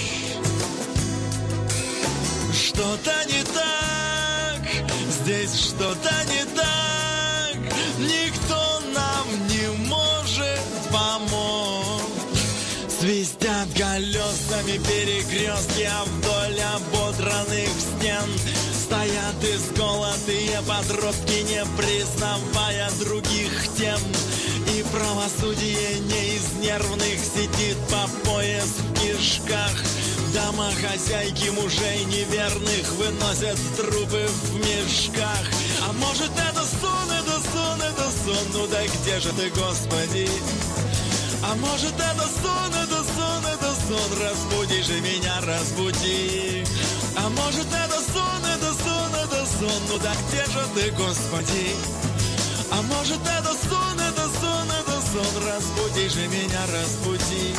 Что-то не так, здесь что-то не так. Никто нам не может помочь. Свистят колесами перекрестки, а вдоль ободранных стен стоят исколотые подростки, не признавая других тем. И правосудие не из нервных сидит по пояс в кишках. Домохозяйки мужей неверных выносят трупы в мешках. А может это сон, это сон, это сон, ну да где же ты, Господи? А может это сон, это сон, это сон, разбуди же меня, разбуди. А может это сон, это сон, это сон, ну да где же ты, Господи? А может это сон, это сон, это сон, разбуди же меня, разбуди.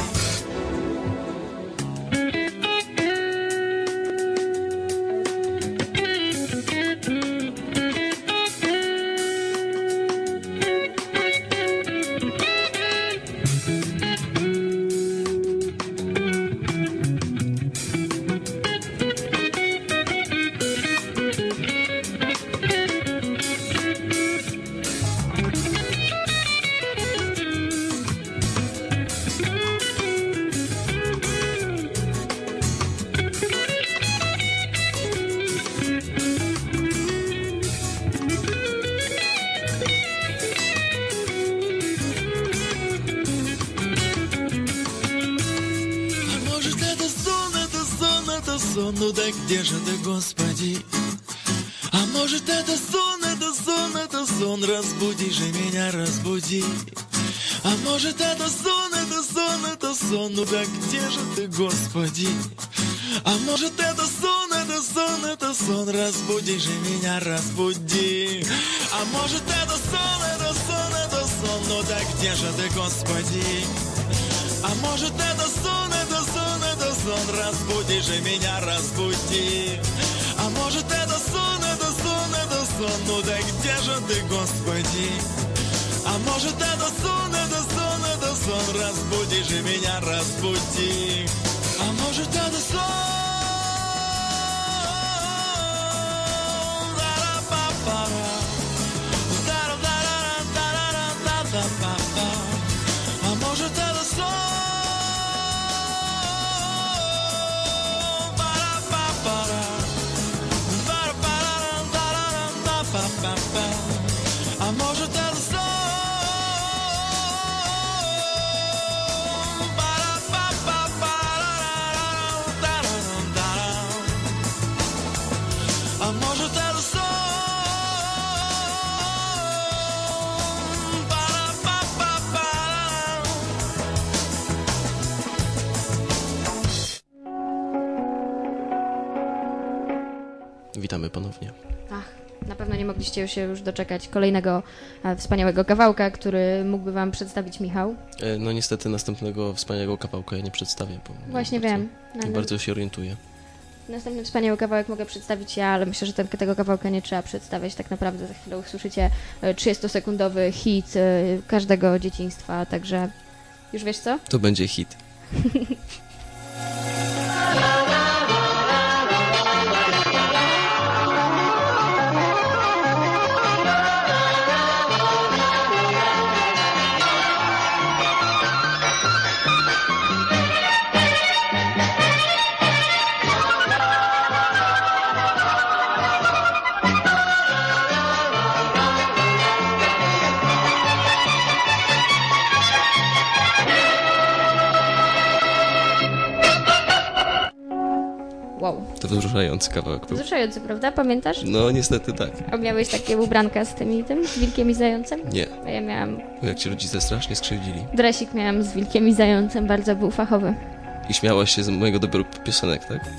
Ну да где же ты, Господи? А может это сон, это сон, это сон, разбуди же меня, разбуди. А может это сон, это сон, это сон, ну да где же ты, Господи? А может это сон, это сон, это сон, разбуди же меня, разбуди. А может это сон, это сон, это сон, ну да где же ты, Господи? А может это сон, это сон, это сон, разбуди же меня, разбуди. А может это сон, это сон, это сон, ну да где же ты, Господи? А может это сон, это сон, это сон, разбуди же меня, разбуди. А может это сон. А может это сон. А может это сон. А может это сон. Witamy ponownie. Ach, na pewno nie mogliście się już doczekać kolejnego wspaniałego kawałka, który mógłby wam przedstawić Michał. No niestety następnego wspaniałego kawałka ja nie przedstawię, bo Właśnie bardzo, wiem. Nie bardzo się orientuję. Następny wspaniały kawałek mogę przedstawić ja, ale myślę, że tego kawałka nie trzeba przedstawiać. Tak naprawdę za chwilę usłyszycie 30-sekundowy hit każdego dzieciństwa, także już wiesz co? To będzie hit. Wow. To wzruszający kawałek był. Wzruszający, prawda? Pamiętasz? No niestety tak. A miałeś takie ubranka z z wilkiem i zającem? Nie. A ja miałam... Bo jak ci rodzice strasznie skrzywdzili. Dresik miałam z wilkiem i zającem, bardzo był fachowy. I śmiałaś się z mojego dobioru piosenek, tak?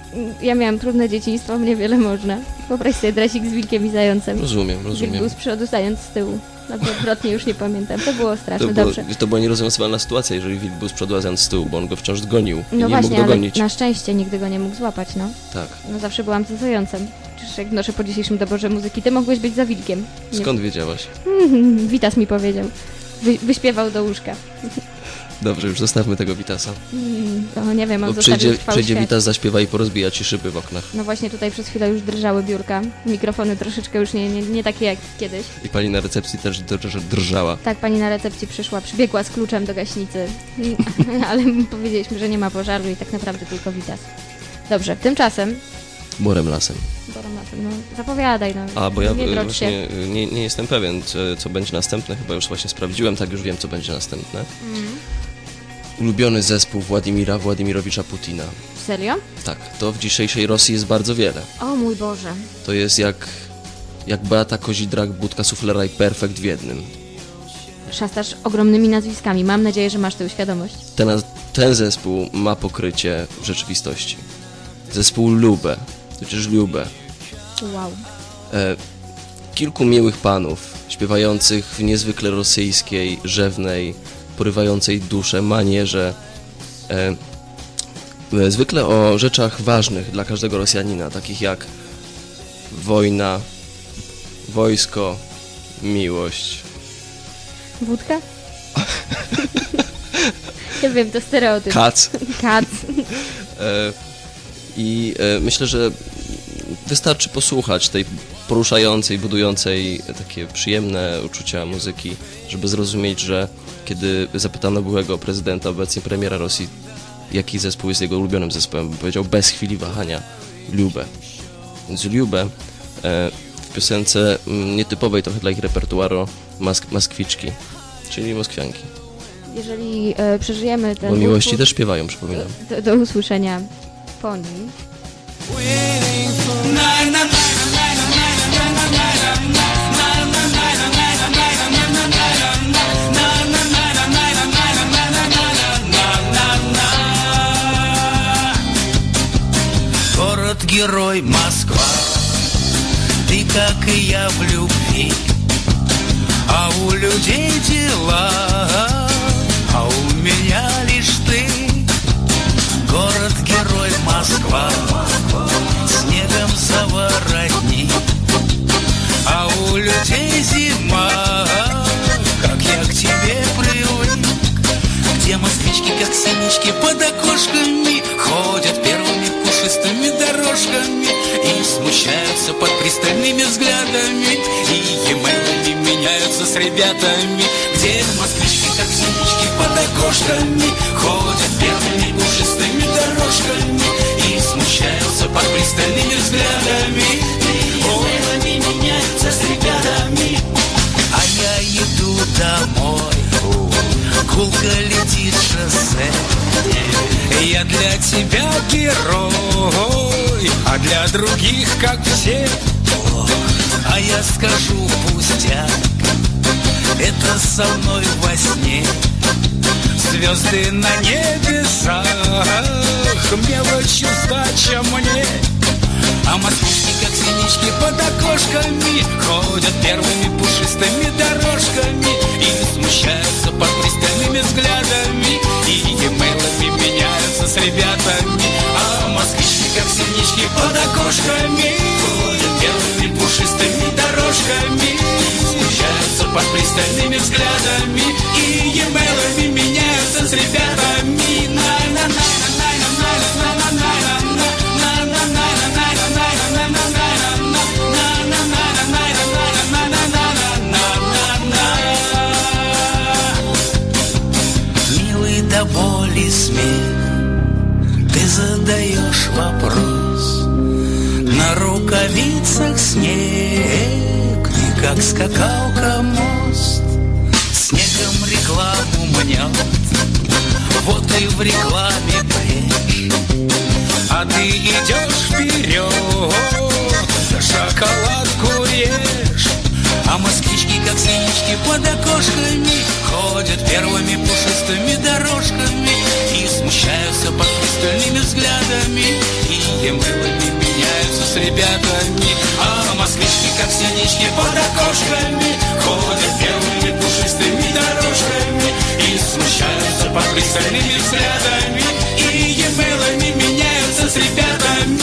Ja miałam trudne dzieciństwo, mnie wiele można. Wyobraź sobie dresik z wilkiem i zającem. Rozumiem. Wilk był z przodu, zając z tyłu. Odwrotnie już nie pamiętam. To było straszne, dobrze. To była nierozwiązywalna sytuacja, jeżeli wilk był z przodu, a zając z tyłu, bo on go wciąż gonił i No nie właśnie, mógł dogonić. ale na szczęście nigdy go nie mógł złapać, no. Tak. No zawsze byłam za zającem. Przecież jak noszę po dzisiejszym doborze muzyki, ty mogłeś być za wilkiem. Skąd wiedziałaś? Witas mi powiedział. Wyśpiewał do łóżka. Dobrze, już zostawmy tego Witasa. To nie wiem, on Bo zostawił przyjdzie Witas, zaśpiewa i porozbija ci szyby w oknach. No właśnie tutaj przez chwilę już drżały biurka. Mikrofony troszeczkę już nie takie jak kiedyś. I pani na recepcji też drżała. Tak, pani na recepcji przybiegła z kluczem do gaśnicy. Ale powiedzieliśmy, że nie ma pożaru i tak naprawdę tylko Witas. Dobrze, tymczasem... Borem lasem. No zapowiadaj, no. Bo ja nie drocz właśnie się. nie jestem pewien, co będzie następne. Chyba już właśnie sprawdziłem, tak już wiem, co będzie następne. Ulubiony zespół Władimirowicza Putina. Serio? Tak, to w dzisiejszej Rosji jest bardzo wiele. O mój Boże. To jest jak Beata Kozidrak, Budka Suflera i Perfekt w jednym. Szastasz ogromnymi nazwiskami. Mam nadzieję, że masz tę świadomość. Ten zespół ma pokrycie w rzeczywistości. Zespół Lube, przecież Lube. Wow. Kilku miłych panów, śpiewających w niezwykle rosyjskiej, rzewnej, porywającej duszę manierze. Zwykle o rzeczach ważnych dla każdego Rosjanina, takich jak wojna, wojsko, miłość. Wódka? Ja wiem, to stereotyp. Kac. I myślę, że wystarczy posłuchać tej poruszającej, budującej takie przyjemne uczucia muzyki, żeby zrozumieć, że kiedy zapytano byłego prezydenta, obecnie premiera Rosji, jaki zespół jest jego ulubionym zespołem, powiedział bez chwili wahania Lube. Więc Lube w piosence nietypowej trochę dla ich repertuaru Moskwiczki, czyli Moskwianki. Jeżeli przeżyjemy ten Bo miłości utwór, też śpiewają, przypominam. Do usłyszenia po nim. Город-герой Москва, ты, как и я, в любви, а у людей дела, а у меня лишь ты. Город-герой Москва, снегом заворотни, а у людей зима, как я к тебе привык. Где москвички, как синички, под окошками ходят первыми пушистыми дорожками и смущаются под пристальными взглядами, и емейлами меняются с ребятами. Где москвички, как синички, под окошками ходят первыми пушистыми дорожками и смущаются под пристальными взглядами, и емейлами меняются с ребятами. А я иду домой, гулко летит шоссе. Я для тебя герой, а для других как все. А я скажу пустяк, это со мной во сне. Звезды на небесах, мелочью сдача мне. А москвички, как синички, под окошками ходят первыми пушистыми дорожками и смущаются под пристальными взглядами, и емейлами меняются с ребятами. А москвички, как синички, под окошками ходят первыми пушистыми дорожками и смущаются под пристальными взглядами, и емейлами меняются с ребятами. До боли смех, ты задаешь вопрос. На рукавицах снег, и как скакалка мост. Снегом рекламу мнет, вот и в рекламе брешь. А ты идешь вперед, шоколадку режь. А москвички, как синички, под окошками ходят первыми пушистыми дорожками и смущаются под пристальными взглядами, и мылами меняются с ребятами. А москвички, как синички под окошками, ходят белыми пушистыми дорожками и смущаются под пристальными взглядами, и мылами меняются с ребятами.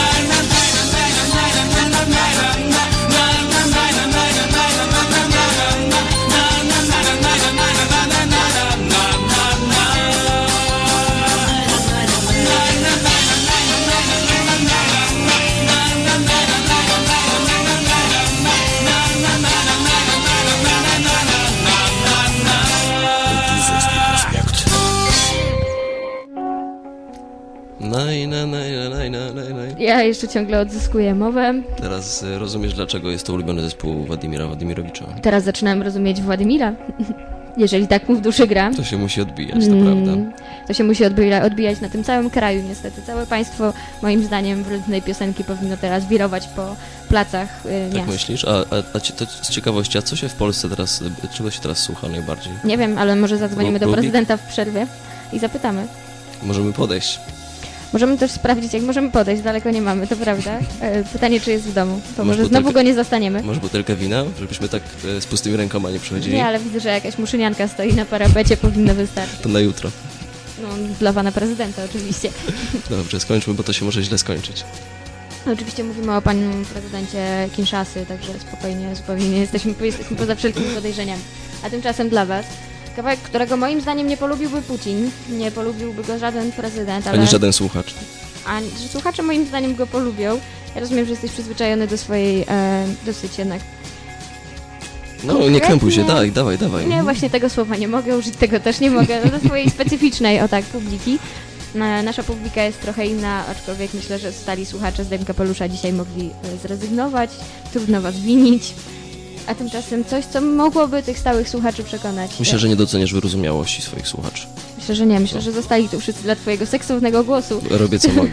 Ja jeszcze ciągle odzyskuję mowę. Teraz rozumiesz, dlaczego jest to ulubiony zespół Władimira Władimirowicza. Teraz zaczynam rozumieć Władimira. Jeżeli tak mu w duszy gra. To się musi odbijać, to prawda. To się musi odbijać na tym całym kraju, niestety. Całe państwo, moim zdaniem, wrednej piosenki powinno teraz wirować po placach miast. Tak myślisz? A to z ciekawości, a co się w Polsce teraz, czego się teraz słucha najbardziej? Nie wiem, ale może zadzwonimy do prezydenta w przerwie i zapytamy. Możemy podejść. Możemy też sprawdzić, jak możemy podejść, daleko nie mamy, to prawda. Pytanie, czy jest w domu, to może znowu go nie zastaniemy. Może butelkę wina, żebyśmy tak z pustymi rękoma nie przychodzili? Nie, ale widzę, że jakaś muszynianka stoi na parapecie, powinno wystarczyć. To na jutro. No, dla pana prezydenta oczywiście. Dobrze, skończmy, bo to się może źle skończyć. No, oczywiście mówimy o panu prezydencie Kinshasy, także spokojnie, jesteśmy poza wszelkimi podejrzeniami. A tymczasem dla was kawałek, którego moim zdaniem nie polubiłby Putin, nie polubiłby go żaden prezydent, ale... Ani żaden słuchacz. A że słuchacze moim zdaniem go polubią. Ja rozumiem, że jesteś przyzwyczajony do swojej dosyć jednak... No, nie krępuj się, dawaj. Nie, właśnie tego słowa nie mogę użyć, tego też nie mogę. Do swojej specyficznej, publiki. Nasza publika jest trochę inna, aczkolwiek myślę, że stali słuchacze z Dym Kapelusza dzisiaj mogli zrezygnować. Trudno was winić. A tymczasem coś, co mogłoby tych stałych słuchaczy przekonać. Myślę, że nie doceniasz wyrozumiałości swoich słuchaczy. Myślę, że nie. Myślę, że zostali tu wszyscy dla twojego seksownego głosu. Robię co mogę.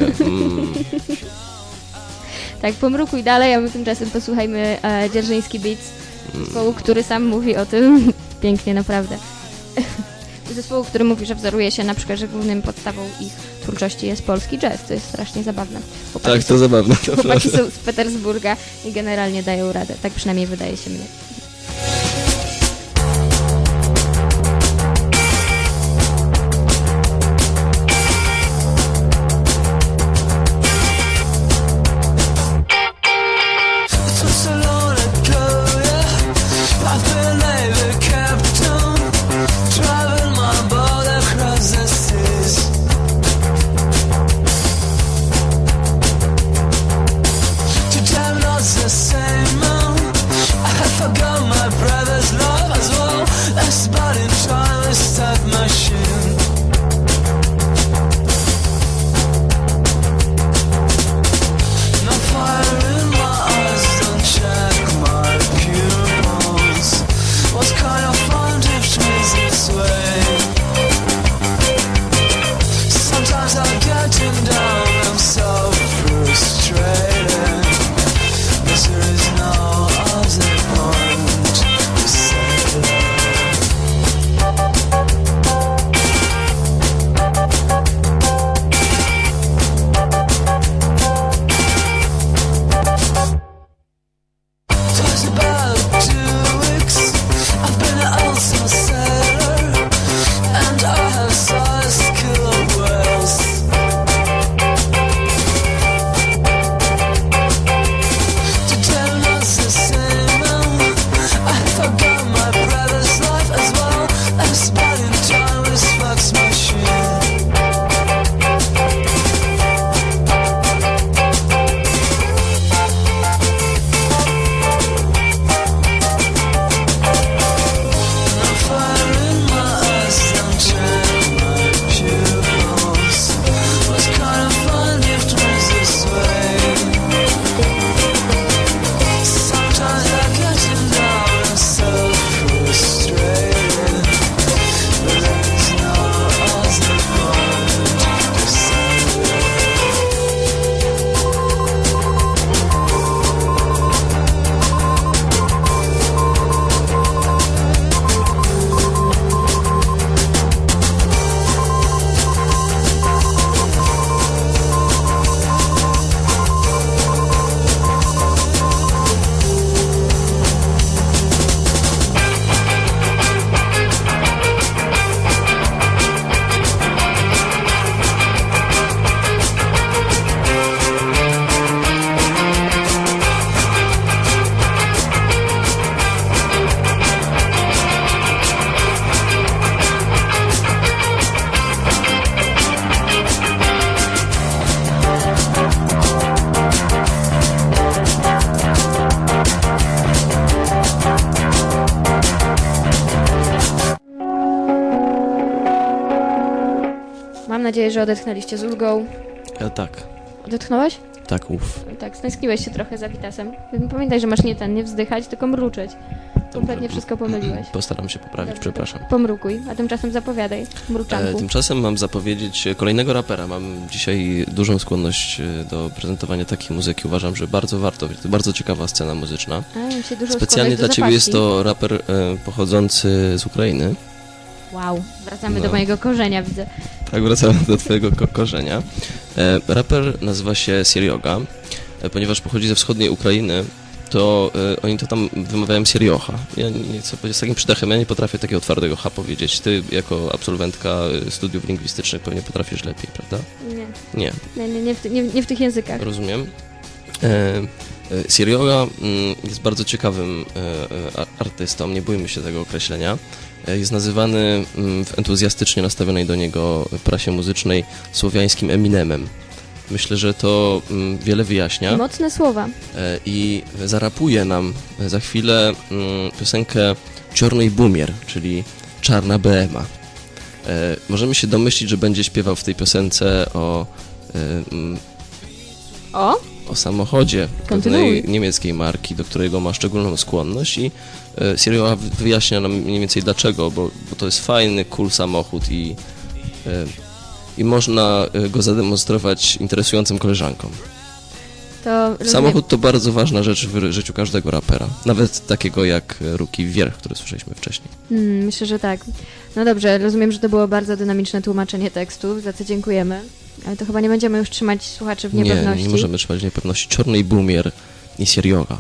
Tak, pomrukuj dalej, a my tymczasem posłuchajmy Dzierżyński Beats, zespołu, który sam mówi o tym pięknie, naprawdę. Zespołu, który mówi, że wzoruje się na przykład, że głównym podstawą ich twórczości jest polski jazz, to jest strasznie zabawne. Tak, to zabawne. Chłopaki są z Petersburga i generalnie dają radę, tak przynajmniej wydaje się mnie. The same, I had forgotten. nadzieję, że odetchnęliście z ulgą. Tak, Odetchnąłeś? tak, Tak, stęskniłeś się trochę za Witasem. Pamiętaj, że masz nie wzdychać, tylko mruczeć. Kompletnie wszystko pomyliłeś. Postaram się poprawić, przepraszam. Pomrukuj, a tymczasem zapowiadaj, mruczanku. Tymczasem mam zapowiedzieć kolejnego rapera. Mam dzisiaj dużą skłonność do prezentowania takiej muzyki. Uważam, że bardzo warto. To bardzo ciekawa scena muzyczna. Specjalnie dla Ciebie jest to raper pochodzący z Ukrainy. Wow, wracamy do mojego korzenia, widzę. Tak, wracamy do Twojego korzenia. Raper nazywa się Seryoga. Ponieważ pochodzi ze wschodniej Ukrainy, to oni to tam wymawiają Seriocha. Ja nie chcę powiedzieć z takim przydechem, ja nie potrafię takiego twardego H powiedzieć. Ty jako absolwentka studiów lingwistycznych pewnie potrafisz lepiej, prawda? Nie w tych językach. Rozumiem. Seryoga jest bardzo ciekawym artystą, nie bójmy się tego określenia. Jest nazywany w entuzjastycznie nastawionej do niego prasie muzycznej słowiańskim Eminemem. Myślę, że to wiele wyjaśnia. Mocne słowa. I zarapuje nam za chwilę piosenkę Czarnej Bumier, czyli Czarna BMA. Możemy się domyślić, że będzie śpiewał w tej piosence o samochodzie pewnej niemieckiej marki, do którego ma szczególną skłonność i Seryoga wyjaśnia nam mniej więcej dlaczego, bo to jest fajny, cool samochód i można go zademonstrować interesującym koleżankom. Samochód to bardzo ważna rzecz w życiu każdego rapera. Nawet takiego jak Ruki Wierch, który słyszeliśmy wcześniej. Myślę, że tak. No dobrze, rozumiem, że to było bardzo dynamiczne tłumaczenie tekstu, za co dziękujemy. Ale to chyba nie będziemy już trzymać słuchaczy w niepewności. Nie możemy trzymać w niepewności. Czarnej Bumier i Seryoga.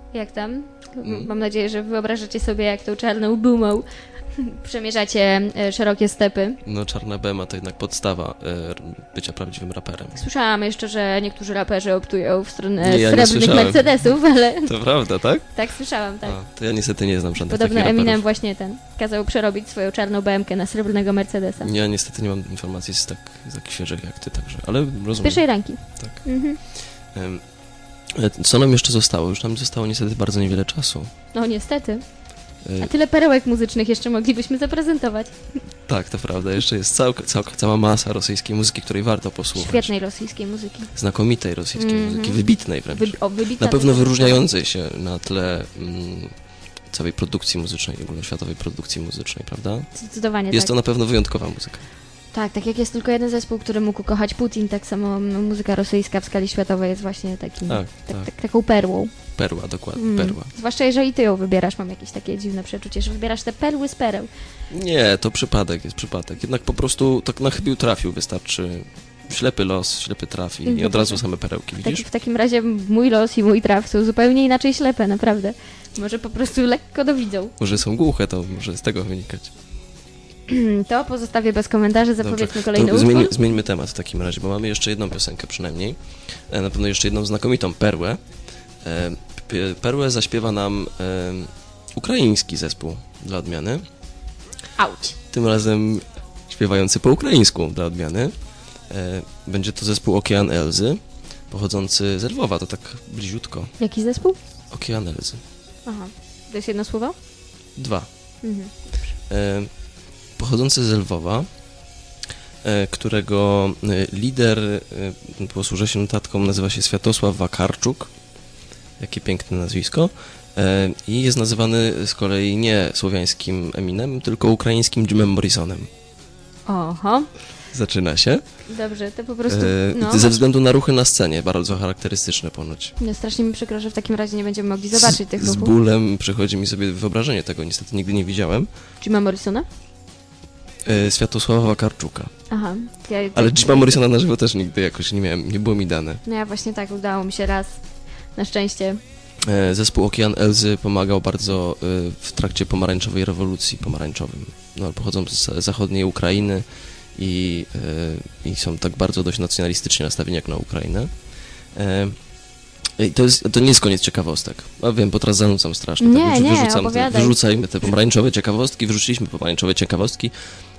Jak tam? Mam nadzieję, że wyobrażacie sobie, jak tą czarną bumą przemierzacie szerokie stepy. No czarna bema to jednak podstawa bycia prawdziwym raperem. Słyszałam jeszcze, że niektórzy raperzy optują w stronę Nie, ja nie srebrnych słyszałem. Mercedesów, ale To prawda, tak? tak słyszałam, tak. A, to ja niestety nie znam żadnych Podobno takich Eminem raperów. właśnie kazał przerobić swoją czarną BM-kę na srebrnego Mercedesa. Ja niestety nie mam informacji z tak świeżych jak ty, także, ale Z rozumiem. pierwszej ręki. Tak. Mhm. Co nam jeszcze zostało? Już nam zostało niestety bardzo niewiele czasu. No niestety. A tyle perełek muzycznych jeszcze moglibyśmy zaprezentować. Tak, to prawda. Jeszcze jest cała masa rosyjskiej muzyki, której warto posłuchać. Świetnej rosyjskiej muzyki. Znakomitej rosyjskiej muzyki, wybitnej wręcz. Wybitna Na pewno to wyróżniającej się na tle całej produkcji muzycznej, ogólnoświatowej produkcji muzycznej, prawda? Zdecydowanie Jest tak. to na pewno wyjątkowa muzyka. Tak jak jest tylko jeden zespół, który mógł kochać Putin, tak samo muzyka rosyjska w skali światowej jest właśnie takim, taką perłą. Perła, dokładnie, perła. Zwłaszcza jeżeli ty ją wybierasz, mam jakieś takie dziwne przeczucie, że wybierasz te perły z pereł. Nie, to przypadek jest przypadek. Jednak po prostu tak na chybił trafił, wystarczy ślepy los, ślepy trafi i od razu same perełki, widzisz? W takim razie mój los i mój traf są zupełnie inaczej ślepe, naprawdę. Może po prostu lekko dowidzą. Może są głuche, to może z tego wynikać. To pozostawię bez komentarzy, zapowiedzmy kolejny to utwór. zmieńmy temat w takim razie, bo mamy jeszcze jedną piosenkę przynajmniej. Na pewno jeszcze jedną znakomitą perłę. Perłę zaśpiewa nam ukraiński zespół dla odmiany. Auć. Tym razem śpiewający po ukraińsku dla odmiany. Będzie to zespół Okean Elzy, pochodzący z Lwowa, to tak bliziutko. Jaki zespół? Okean Elzy. Aha. To jest jedno słowo? 2. Mhm. Pochodzący z Lwowa, którego lider, posłużę się notatką, nazywa się Światosław Wakarczuk. Jakie piękne nazwisko. I jest nazywany z kolei nie słowiańskim Eminem, tylko ukraińskim Jimem Morrisonem. Oho. Zaczyna się. Dobrze, to po prostu... Ze względu na ruchy na scenie, bardzo charakterystyczne ponoć. No, strasznie mi przykro, że w takim razie nie będziemy mogli zobaczyć tych ruchów. Z bólem przychodzi mi sobie wyobrażenie tego, niestety nigdy nie widziałem. Jima Morrisona? Światosława Wakarczuka. Aha. Ale Jima Morrisona na żywo też nigdy jakoś nie miałem, nie było mi dane. No ja właśnie tak, udało mi się raz, na szczęście. Zespół Okean Elzy pomagał bardzo w trakcie pomarańczowej rewolucji pomarańczowym. No, pochodzą z zachodniej Ukrainy i są tak bardzo dość nacjonalistycznie nastawieni jak na Ukrainę. I to nie jest koniec ciekawostek. A wiem, bo teraz zanucam strasznie. Wyrzucajmy te pomarańczowe ciekawostki. Wyrzuciliśmy pomarańczowe ciekawostki.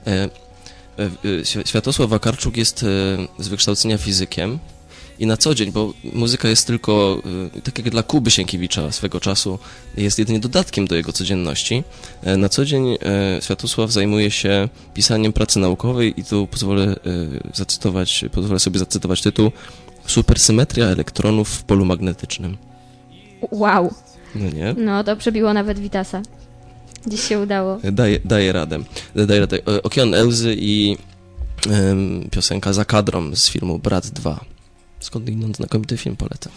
Światosław Wakarczuk jest z wykształcenia fizykiem i na co dzień, bo muzyka jest tylko, tak jak dla Kuby Sienkiewicza swego czasu, jest jedynie dodatkiem do jego codzienności. Na co dzień Światosław zajmuje się pisaniem pracy naukowej i tu pozwolę sobie zacytować tytuł Supersymetria elektronów w polu magnetycznym. Wow. No nie? No, to przebiło nawet Witasa. Dziś się udało. Daję radę. Okean Elzy i piosenka Za kadrą z filmu Brat 2. Skądinąd znakomity film, polecam.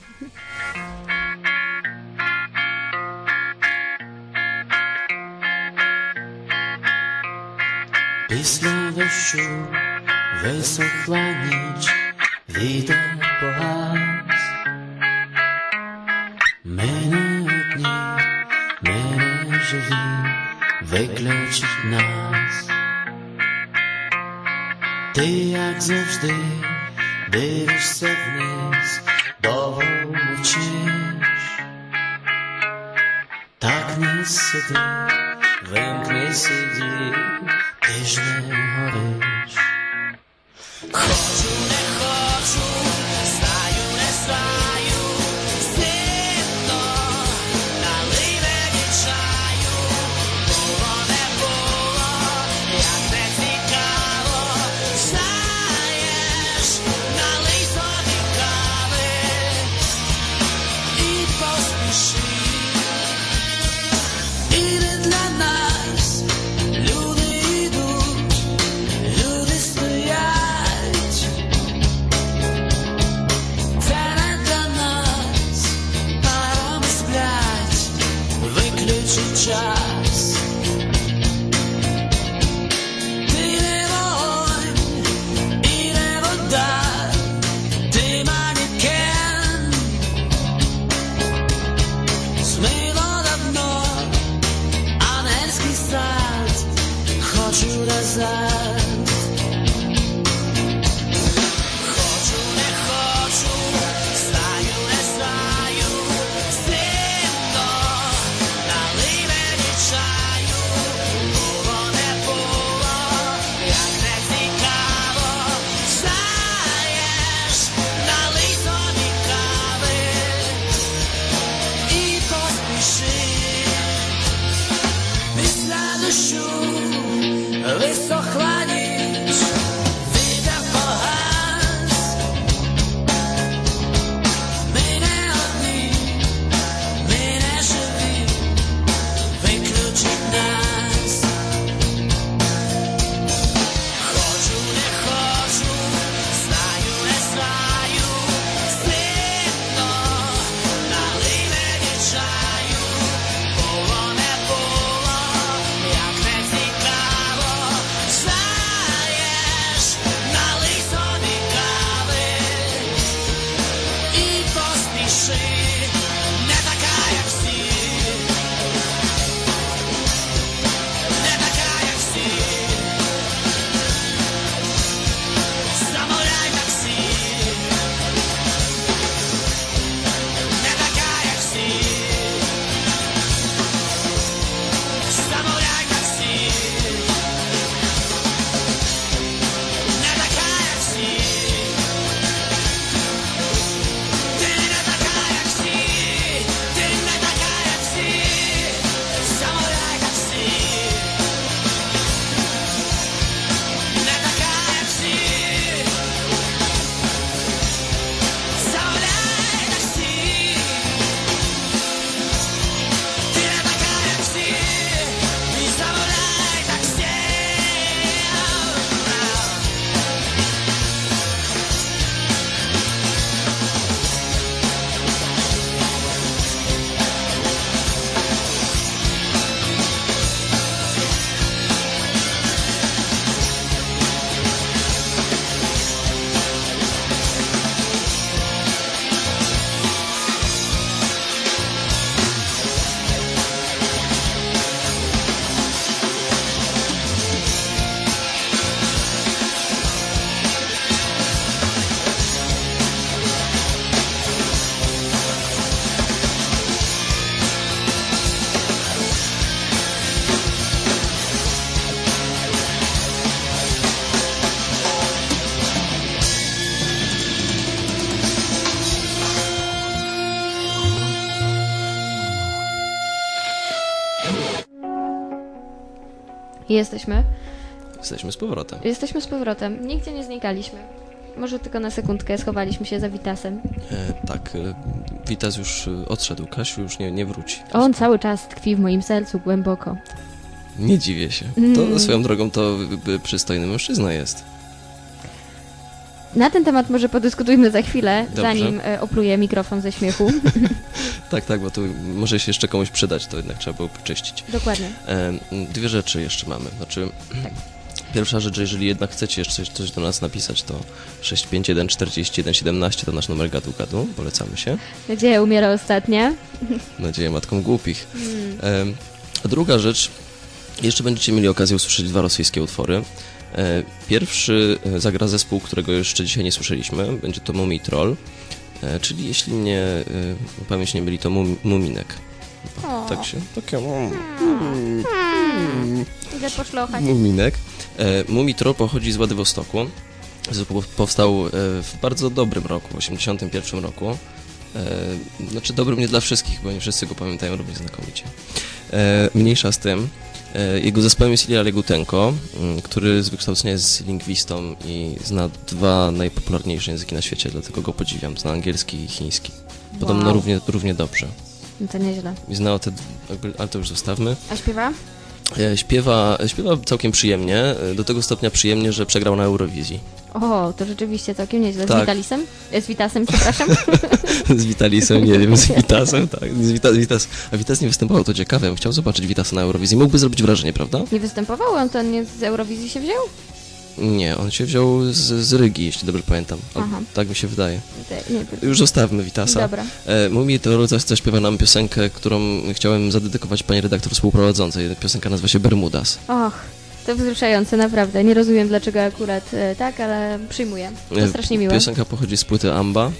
Після дощу висохла ніч, вітер погас. Ми не одні, ми не живі, виключить нас. Ти, як завжди, дивишся вниз, довго мовчиш. Так не сиди, вимкни сиді, ти ж не гориш. Хочу, не хочу, знаю, не знаю, зимно, налий мені чаю. Було, не було, як не цікаво, знаєш, налий собі кави і поспіши. І не для нас люди йдуть Jesteśmy. Jesteśmy z powrotem. Jesteśmy z powrotem. Nigdzie nie znikaliśmy. Może tylko na sekundkę schowaliśmy się za Witasem. Tak, Witas już odszedł, Kasiu już nie wróci. On cały czas tkwi w moim sercu głęboko. Nie dziwię się. To swoją drogą to przystojny mężczyzna jest. Na ten temat może podyskutujmy za chwilę, Dobrze. zanim opluję mikrofon ze śmiechu. Tak, bo tu może się jeszcze komuś przydać, to jednak trzeba było poczyścić. Dokładnie. Dwie rzeczy jeszcze mamy. Znaczy, Tak. Pierwsza rzecz, jeżeli jednak chcecie jeszcze coś do nas napisać, to 651 41 17 to nasz numer gadu. Polecamy się. Nadzieja umiera ostatnia. Nadzieję matką głupich. A druga rzecz, jeszcze będziecie mieli okazję usłyszeć 2 rosyjskie utwory. Pierwszy zagra zespół, którego jeszcze dzisiaj nie słyszeliśmy. Będzie to Mumii Troll, czyli jeśli mnie pamięć nie myli, to Muminek. Tak się... Idę poszlochać. Muminek. Mumii Troll pochodzi z Władywostoku. Zespół powstał w bardzo dobrym roku, w 1981 roku. Znaczy dobrym nie dla wszystkich, bo nie wszyscy go pamiętają równie znakomicie. Mniejsza z tym. Jego zespołem jest Ilja Legutenko, który z wykształcenia jest lingwistą i zna 2 najpopularniejsze języki na świecie, dlatego go podziwiam. Zna angielski i chiński. Podobno równie dobrze. No to nieźle. I znał ale to już zostawmy. A śpiewa? Śpiewa całkiem przyjemnie, do tego stopnia przyjemnie, że przegrał na Eurowizji. O, to rzeczywiście całkiem nieźle. Tak. Z Vitalisem? Z Witasem, przepraszam. Z Vitalisem, nie wiem, z Witasem, tak. A Witas nie występował, to ciekawe, ja bym chciał zobaczyć Vitasa na Eurowizji. Mógłby zrobić wrażenie, prawda? Nie występował? On to nie z Eurowizji się wziął? Nie, on się wziął z Rygi, jeśli dobrze pamiętam. Aha. Tak mi się wydaje. Nie. Już zostawmy Vitasa. Dobra. Mumii to zaśpiewa nam piosenkę, którą chciałem zadedykować pani redaktor współprowadzącej. Piosenka nazywa się Bermudas. Och, to wzruszające, naprawdę. Nie rozumiem, dlaczego akurat tak, ale przyjmuję. To strasznie miłe. Piosenka pochodzi z płyty Amba.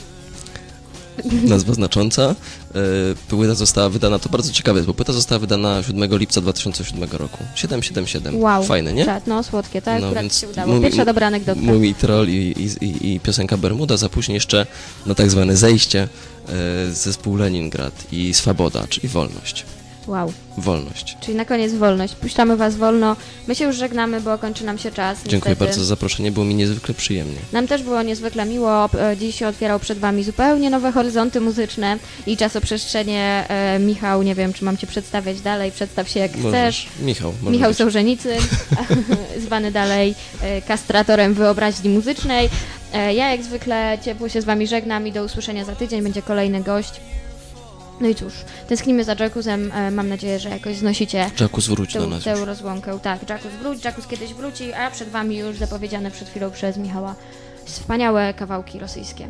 Nazwa znacząca. Płyta została wydana, to bardzo ciekawe jest, bo płyta została wydana 7 lipca 2007 roku. 777. Wow. Fajne, nie? Tak, no słodkie, tak? No, Akurat więc się udało. Pierwsza dobra anegdotka. Mumii Troll i piosenka Bermuda, a później jeszcze na tak zwane zejście zespół Leningrad i Swaboda, czyli wolność. Wow. Wolność. Czyli na koniec wolność. Puszczamy was wolno. My się już żegnamy, bo kończy nam się czas. Dziękuję niestety. bardzo za zaproszenie, było mi niezwykle przyjemnie. Nam też było niezwykle miło. Dziś się otwierał przed wami zupełnie nowe horyzonty muzyczne i czasoprzestrzenie. Michał, nie wiem, czy mam cię przedstawiać dalej. Przedstaw się jak chcesz. Michał Sołżenicy, zwany dalej kastratorem wyobraźni muzycznej. Ja jak zwykle ciepło się z wami żegnam i do usłyszenia za tydzień. Będzie kolejny gość. No i cóż, tęsknimy za Jacuzem. Mam nadzieję, że jakoś znosicie Jacuz wróć do nas tę rozłąkę. Tak, Jacuz kiedyś wróci, a przed wami już zapowiedziane przed chwilą przez Michała wspaniałe kawałki rosyjskie.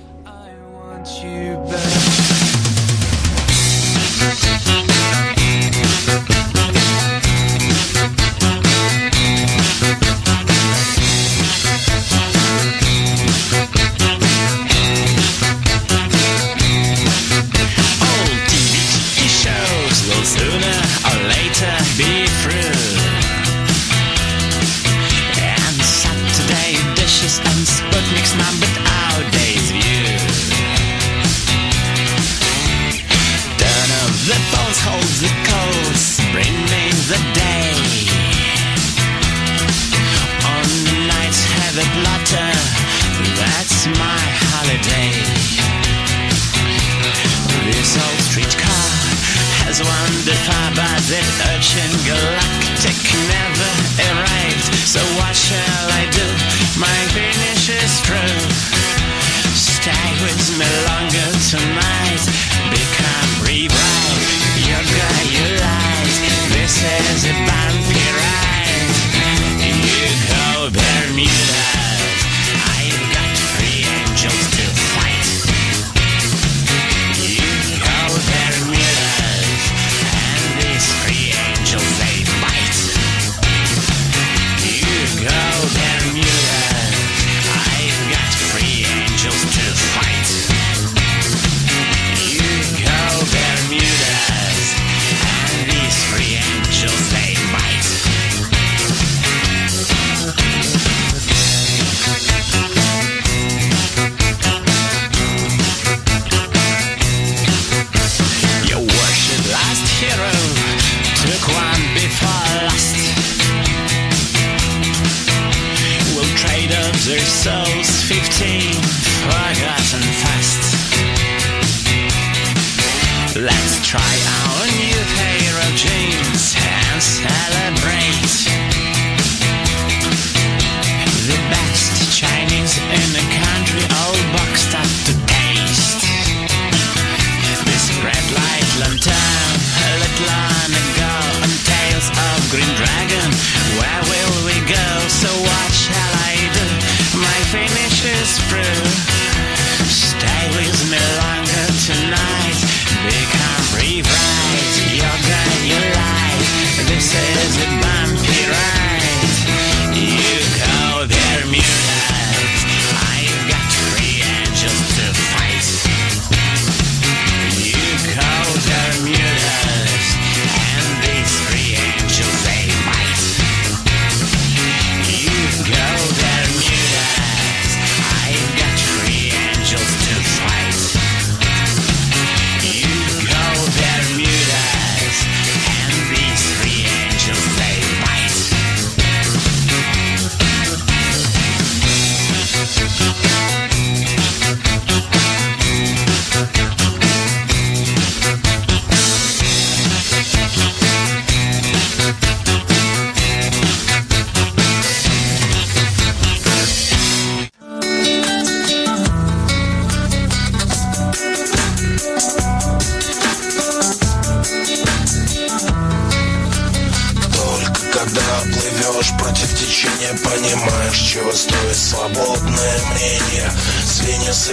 Sooner or later be through. And Saturday dishes and Sputnik's numbered our day's view. Turn up the pulse, hold the coals, bring me the day. On the nights have a blotter, that's my holiday. This old streetcar has wandered far, but that urchin galactic never arrived. So what shall I do? My finish is true. Stay with me longer tonight. Become rebright. You're got your light. This is a bumpy ride. You go Bermudas. I've got 3 angels to fight. You go Bermudas. These 3 angels, they понимаешь, чего стоит свободное мнение. Звенья